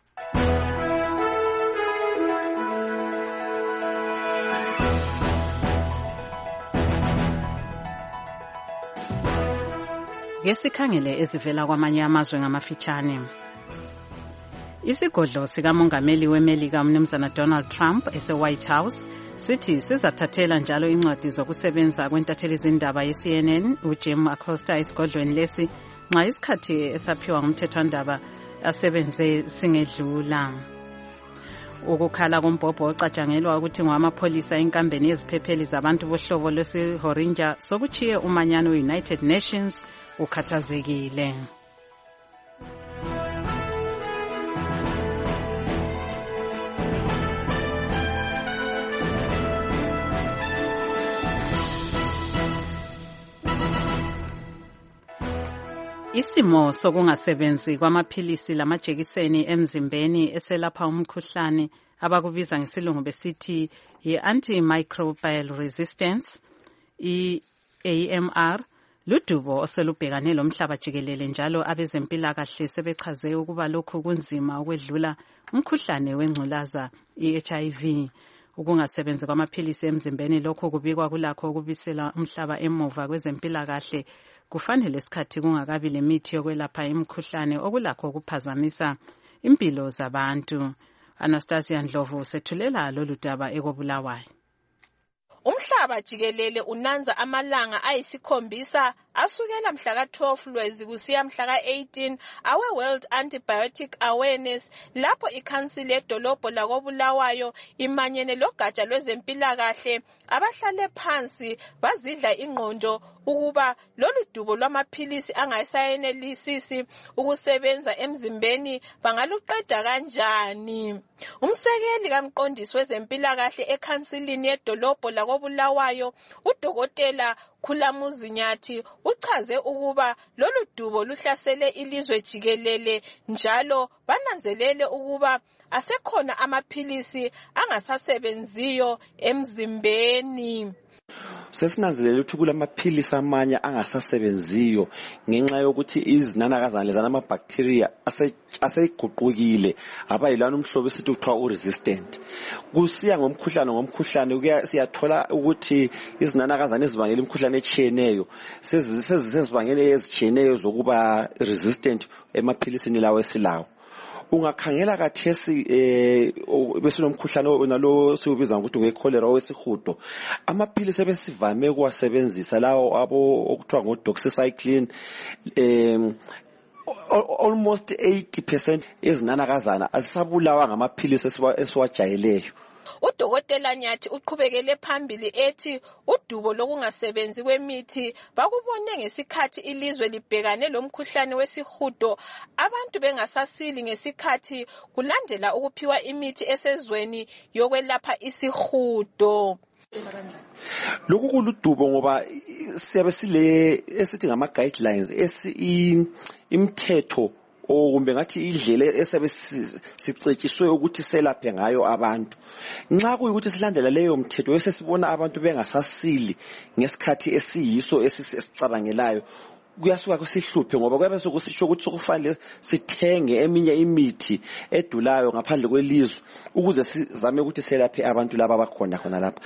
Ngesikhangele ezivela kwamanye amazwe ngamafitshane. Isigodlo sikamongameli weMelika umnumzana Donald Trump ese White House sithi sizathathela njalo incwadi zokusebenza kwentatheli izindaba ye-C N N uJim Acosta esigodlweni lesi nxa isikhathi esaphiwa ngumthethwandaba asebenze singedlula. Ukukhala kombhobho ocatshangelwa ukuthi ngowamapholisa enkambeni yeziphepheli zabantu bohlobo lwesiHorinja sokuchiye umanyano we-United Nations ukhathazekile. Isimo sokungasebenzi kwamaphilisi lamajekiseni emzimbeni eselapha umkhuhlane abakubiza ngesilungu besithi yi-antimicrobial resistance i-A M R ludubo oselubhekane lomhlaba jikelele, njalo abezempilakahle sebechaze ukuba lokhu kunzima ukwedlula umkhuhlane wengculaza i-H I V. Ukungasebenzi kwamaphilisi emzimbeni lokho kubikwa kulakho ukubisela umhlaba emuva kwezempilakahle kufanele isikhathi kungakabi lemithi yokwelapha imikhuhlane okulakho ukuphazamisa impilo zabantu. Anastasia Ndlovu sethulela lolu daba ekobulawayo. Umhlaba jikelele unanza amalanga ayisikhombisa asukela mhla ka twelve Lwezi kusiya mhla ka eighteen awe World Antibiotic Awareness, lapho ikhansili edolobho lakobulawayo imanyene logatsha lwezempilakahle abahlale phansi bazidla ingqondo ukuba lolu dubo lwamaphilisi angasayenelisisi ukusebenza emzimbeni bangaluqeda kanjani. Umsekeli kamqondisi wezempilakahle ekhansilini yedolobho lakobulawayo uDokotela Khulamuzi Nyathi uchaze ukuba lolu dubo luhlasele ilizwe jikelele, njalo bananzelele ukuba asekhona amaphilisi angasasebenziyo emzimbeni. Sesinanzelela ukuthi kulamaphilisi amanye angasasebenziyo ngenxa yokuthi izinanakazana lezana amabacteria aseyiguqukile aba yilana umhlobo esithi kuthiwa u-resistant. Kusiya ngomkhuhlane ngomkhuhlane siyathola ukuthi izinanakazana ezibangela imikhuhlane etshiyeneyo sezisezibangele ezitshiyeneyo zokuba resistant emaphilisini lawo esilawo. Ungakhangela kathesi eh besinomkhuhlane nalo siubiza ukuthi ngecholera owesihudo, amaphilisi ebesivame ukuwasebenzisa lawo abo okuthiwa ngodoxycycline em almost eighty percent ezinanakazana asisabulawa ngamaphilisi esiwajayeleyo. Udokotela Nyathi uqhubekele phambili ethi udubo lokungasebenzi kwemithi bakubone ngesikhathi ilizwe libhekane lomkhuhlane wesihudo, abantu bengasasili ngesikhathi kulandela ukuphiwa imithi esezweni yokwelapha isihudo. Lokhu kuludubo ngoba siyabe sile esithi ngama guidelines esi imithetho o kumbe ngathi indlela esabe sicetshiswe ukuthi selaphe ngayo abantu. Nxa kuyikuthi silandela leyo mthetho bese sibona abantu bengasasili ngesikhathi esiyiso esisicabangelayo, kuyasuka kusihluphe ngoba kuyabe sokusisho ukuthi sokufanele sithenge eminye imithi edulayo ngaphandle kwelizwe ukuze sizame ukuthi selaphe abantu laba abakhona khona lapha.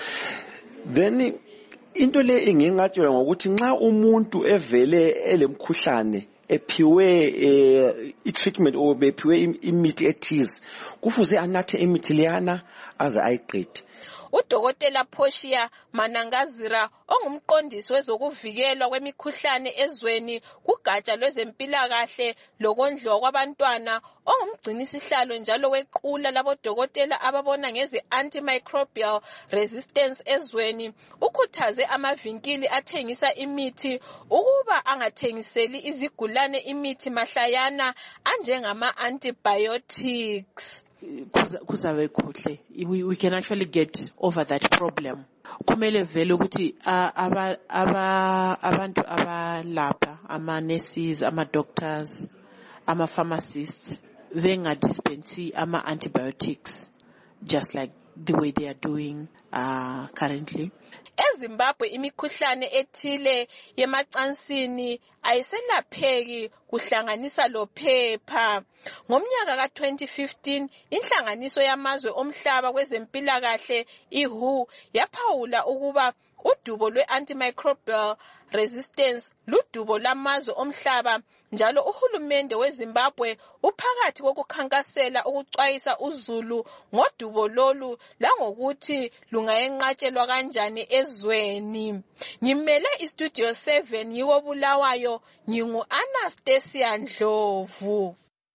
Then into le ingingatshelwa ngokuthi nxa umuntu evele elemkhuhlane ephiwe i-treatment or bephiwe imithi ethize kufuze anathe imithi leyana aze ayiqede. Udokotela Portia Manangazira ongumqondisi wezokuvikelwa kwemikhuhlane ezweni kugatsha lwezempilakahle lokondliwa kwabantwana ongumgcinisihlalo njalo wequla labodokotela ababona ngeze antimicrobial resistance ezweni ukhuthaze amavinkili athengisa imithi ukuba angathengiseli izigulane imithi mahlayana anjengama antibiotics. Kuzabe kuhle, we, we can actually get over that problem. Kumele vele ukuthi aba aba abantu abalapha ama nurses, ama doctors, ama pharmacists bengadispensi ama antibiotics just like the way they are doing uh, currently. EZimbabwe imikhuhlane ethile yemacansini ayiselapheki kuhlanganisa lophepha. Ngomnyaka ka twenty fifteen inhlanganiso yamazwe omhlaba kwezempilakahle I W H O yaphawula ukuba udubo lwe-antimicrobial resistance ludubo lamazwe omhlaba njalo uhulumende weZimbabwe uphakathi kokukhankasela ukucwayisa uzulu ngodubo lolu langokuthi lungayenqatshelwa kanjani ezweni. Ngimele iStudio seven yiwo Bulawayo, ngingu Anastasia Ndlovu.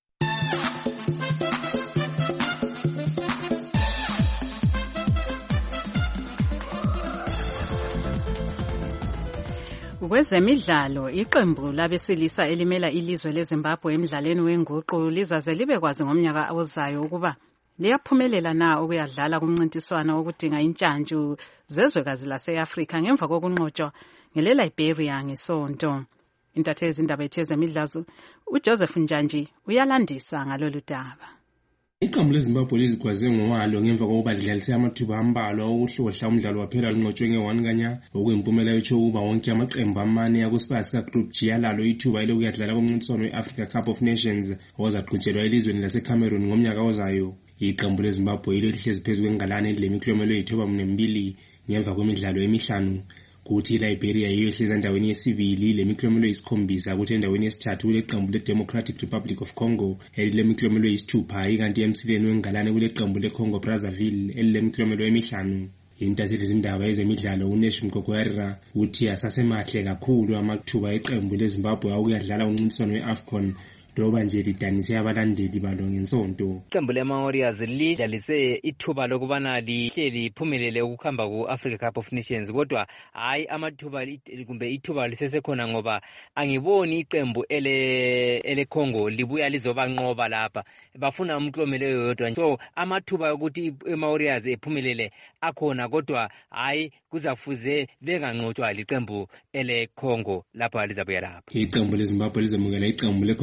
Kwezemidlalo, iqembu labesilisa elimela ilizwe leZimbabwe emidlalweni wenguqu lizaze libe kwazi ngomnyaka ozayo ukuba liyaphumelela na ukuyadlala kumncintiswano okudinga intshantshu zezwekazi lase-Afrika ngemva kokunqotshwa ngele-Liberia ngesonto. Intatheli indaba yezemidlalo uJoseph Njanji uyalandisa ngalolu daba. Iqembu leZimbabwe lizigwaze ngowalo ngemva kokuba lidlalise amathuba ambalwa okuhlohla umdlalo waphela linqotshwe nge-one kanya okuyimpumelelo etsho ukuba wonke amaqembu amane akusipaya sika-Group G yalalo ithuba elokuyadlala kumncintiswano we-Africa Cup of Nations ozaqhutshelwa elizweni laseCameroon ngomnyaka ozayo. Iqembu leZimbabwe lihlezi phezu kwengalane elilemiklomelo eyithoba mbili ngemva kwemidlalo emihlanu. Kuthi iLiberia yiyo ehlezi endaweni yesibili lemiklomelo eyisikhombisa, kuthi endaweni yesithathu kuleqembu leDemocratic Republic of Congo elilemiklomelo eyisithupha, ikanti emsileni wengalane kuleqembu leCongo Brazzaville elilemiklomelo emihlanu. Intatheli zindaba ezemidlalo uNesh Mgogwarira uthi asasemahle kakhulu amathuba eqembu leZimbabwe ukuyadlala umncintiswano weAfcon loba nje lidanise abalandeli balo ngensonto. Iqembu lama-Warriors lidlalise ithuba lokubana lihleli liphumelele ukuhamba ku-Africa Cup of Nations, kodwa hayi amathuba kumbe ithuba lisesekhona ngoba angiboni iqembu ele ele Congo libuya lizobanqoba lapha, bafuna umklomelo yodwa. So amathuba ukuthi ama-Warriors ephumelele akhona, kodwa hayi kuzafuze benganqotshwa liqembu ele Congo lapha lizabuya lapha. Iqembu leZimbabwe lizamukela iqembu leCongo Brazzaville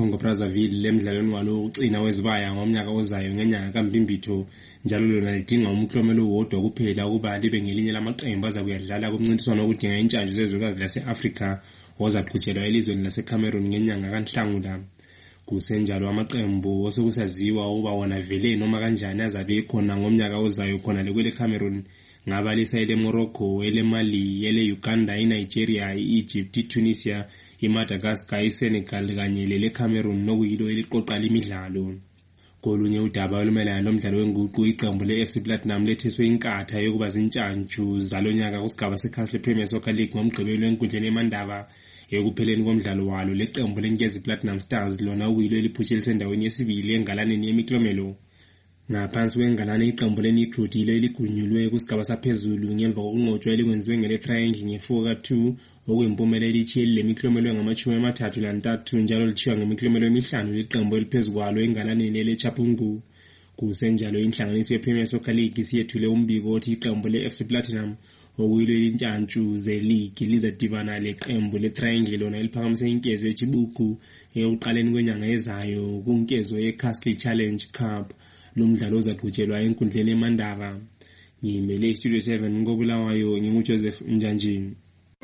Brazzaville lemidlalweni walo ugcina wezibaya ngomnyaka ozayo ngenyanga kaMbimbitho, njalo lona lidinga umklomelo wodwa kuphela ukuba libe ngelinye lamaqembu aza kuyadlala kumncintiswano okudinga intshantshu zezwekazi lase-Afrika ozaqhutshelwa elizweni laseCameroon ngenyanga kaNhlangula. Kusenjalo amaqembu osekusaziwa ukuba wona vele noma kanjani azabe ekhona ngomnyaka ozayo khona lekwele Cameroon ngabalisa ele Morocco, ele Mali, ele Uganda, iNigeria, iEgypt, iTunisia, iMadagascar, iSenegal kanye lele Cameroon nokuyilo eliqoqa imidlalo. Kolunye udaba olumelana nomdlalo wenguqu iqembu le-F C Platinum lethiswe inkatha yokuba zintshantshu zalonyaka kusigaba seCastle Premier Soccer League ngomgqibelo enkundleni eMandaba. Ekupheleni komdlalo walo leqembu leNkezi Platinum Stars lona ukuyilo eliphutshela sendaweni yesibili engalaneni yemiklomelo. Ngaphansi kwengalane iqembu leNitrot yilo eligunyulwe kusigaba saphezulu ngemva kokunqotshwa elikwenziwe ngele Triangle nge-four ka two okuyimpumelelo elithiye lemiklomelo ngamachumi amathathu lantathu njalo lithiwa ngemiklomelo emihlanu liqembu eliphezulu kwalo engalaneni eleChapungu. Kusenjalo inhlanganiso yePremier Soccer League isiyethule umbiko othi iqembu le-F C Platinum okuyilo intshantshu ze-league lizadibana leqembu le-Triangle lona eliphakamise inkezo yeChibuku ekuqaleni kwenyanga ezayo kunkezo ye-Castle Challenge Cup. Lo mdlalo uzaqhutshelwa enkundleni eMandaba. Ngimele Studio seven ngobulawayo nginguJoseph Njanjini.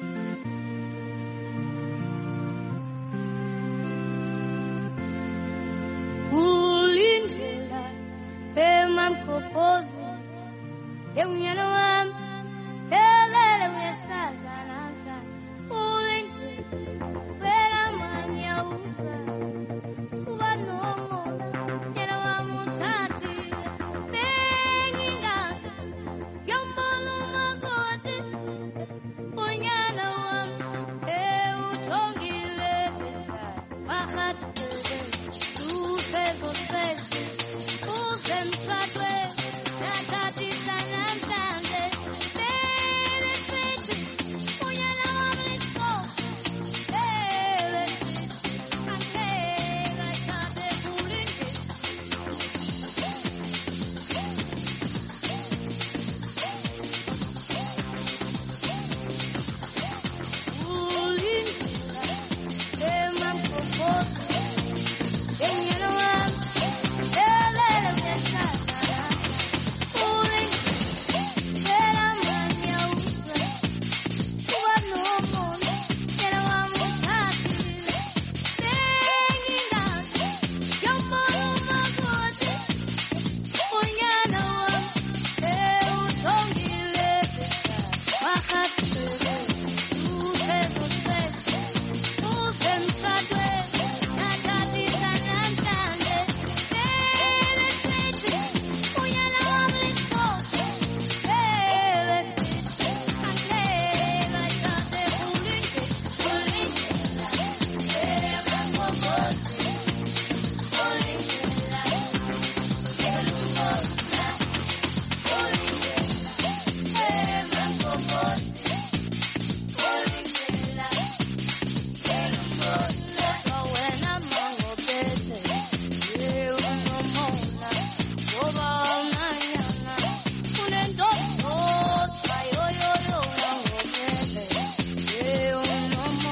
Ulindlela emamkhofozi ewunyana wami elele uyashada namhla ulindlela wena manyauza suba nomona nyana wami uthathi benginga yombolo makoti unyana wami ewuthongile bahati usezo seshi usemshadwe nathathi sanamhlanje bele sithi unyana wami so bele sithi angeke ayithathe kulindile ulindlela emamkhofozi ewunyana wami elele uyashada ulindlela manyauza suba nomona nyana wami uthathile bengingazi yombolo makoti unyana wami ewuthongile wahatile usezo seshi usemshadwe nathathi sanamhlanje bele sithi unyana wami so bele sithi angeke ayithathe kulindile ulindlela emamkhofozi ulindlela elungoza ulindlela emamkhofozi ulindlela elungoza wena mangophethe unomona ngoba unanyana unendoda yoyoyo mangophethe unomona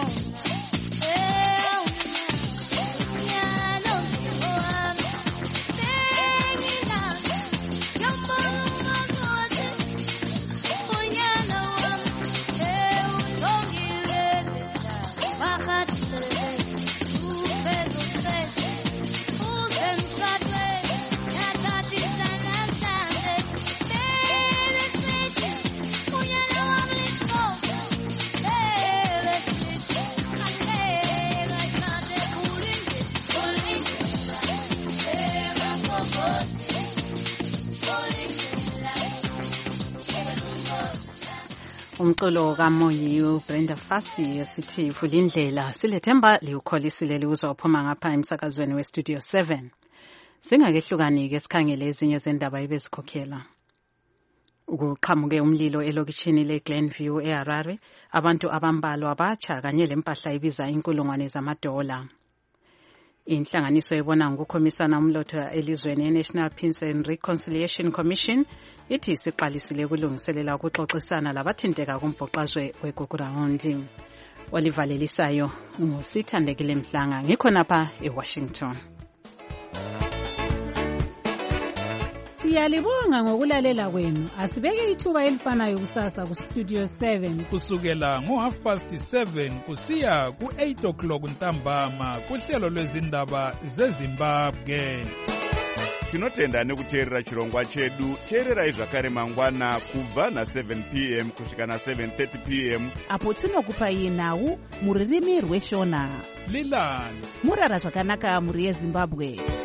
unyana wami bengingazi yombolo makoti unyana wami ewuthongile wahatile usezo seshi usemshadwe nathathi sanamhlanje bele sithi unyana wami so bele sithi angeke ayithathe kulindile ulindlela emamkhofozi ulindlela elungoza. Umculo kaMoyi uBrenda Fassie esithi Vulindlela silethemba liukholisile liuzwa uphuma ngapha emsakazweni weStudio seven. Singakehlukani ke sikhangele ezinye zendaba ebezikhokhela. Ukuqhamuke umlilo elokishini leGlenview eHarare, abantu abambalwa abatsha kanye lempahla ibiza inkulungwane zamadola. Inhlanganiso ebona ngokukhomisana umlotha elizweni eNational Peace and Reconciliation Commission ithi isiqalisile ukulungiselela ukuxoxisana labathinteka kumbhoqazwe weGugurawundi. Olivalelisayo ngusithandekile Mhlanga ngikhonapha eWashington. Siyalibonga ngokulalela kwenu. Asibeke ithuba elifanayo kusasa ku Studio seven kusukela ngo half past seven kusiya ku eight o'clock ntambama kuhlelo lwezindaba zeZimbabwe. Tinotenda nekuteerera chirongwa chedu. Teererai zvakare mangwana kubva na seven p m kusvika na seven thirty p m apo tinokupai nhau muririmi rweshona. Lilani murara zvakanaka muri yeZimbabwe.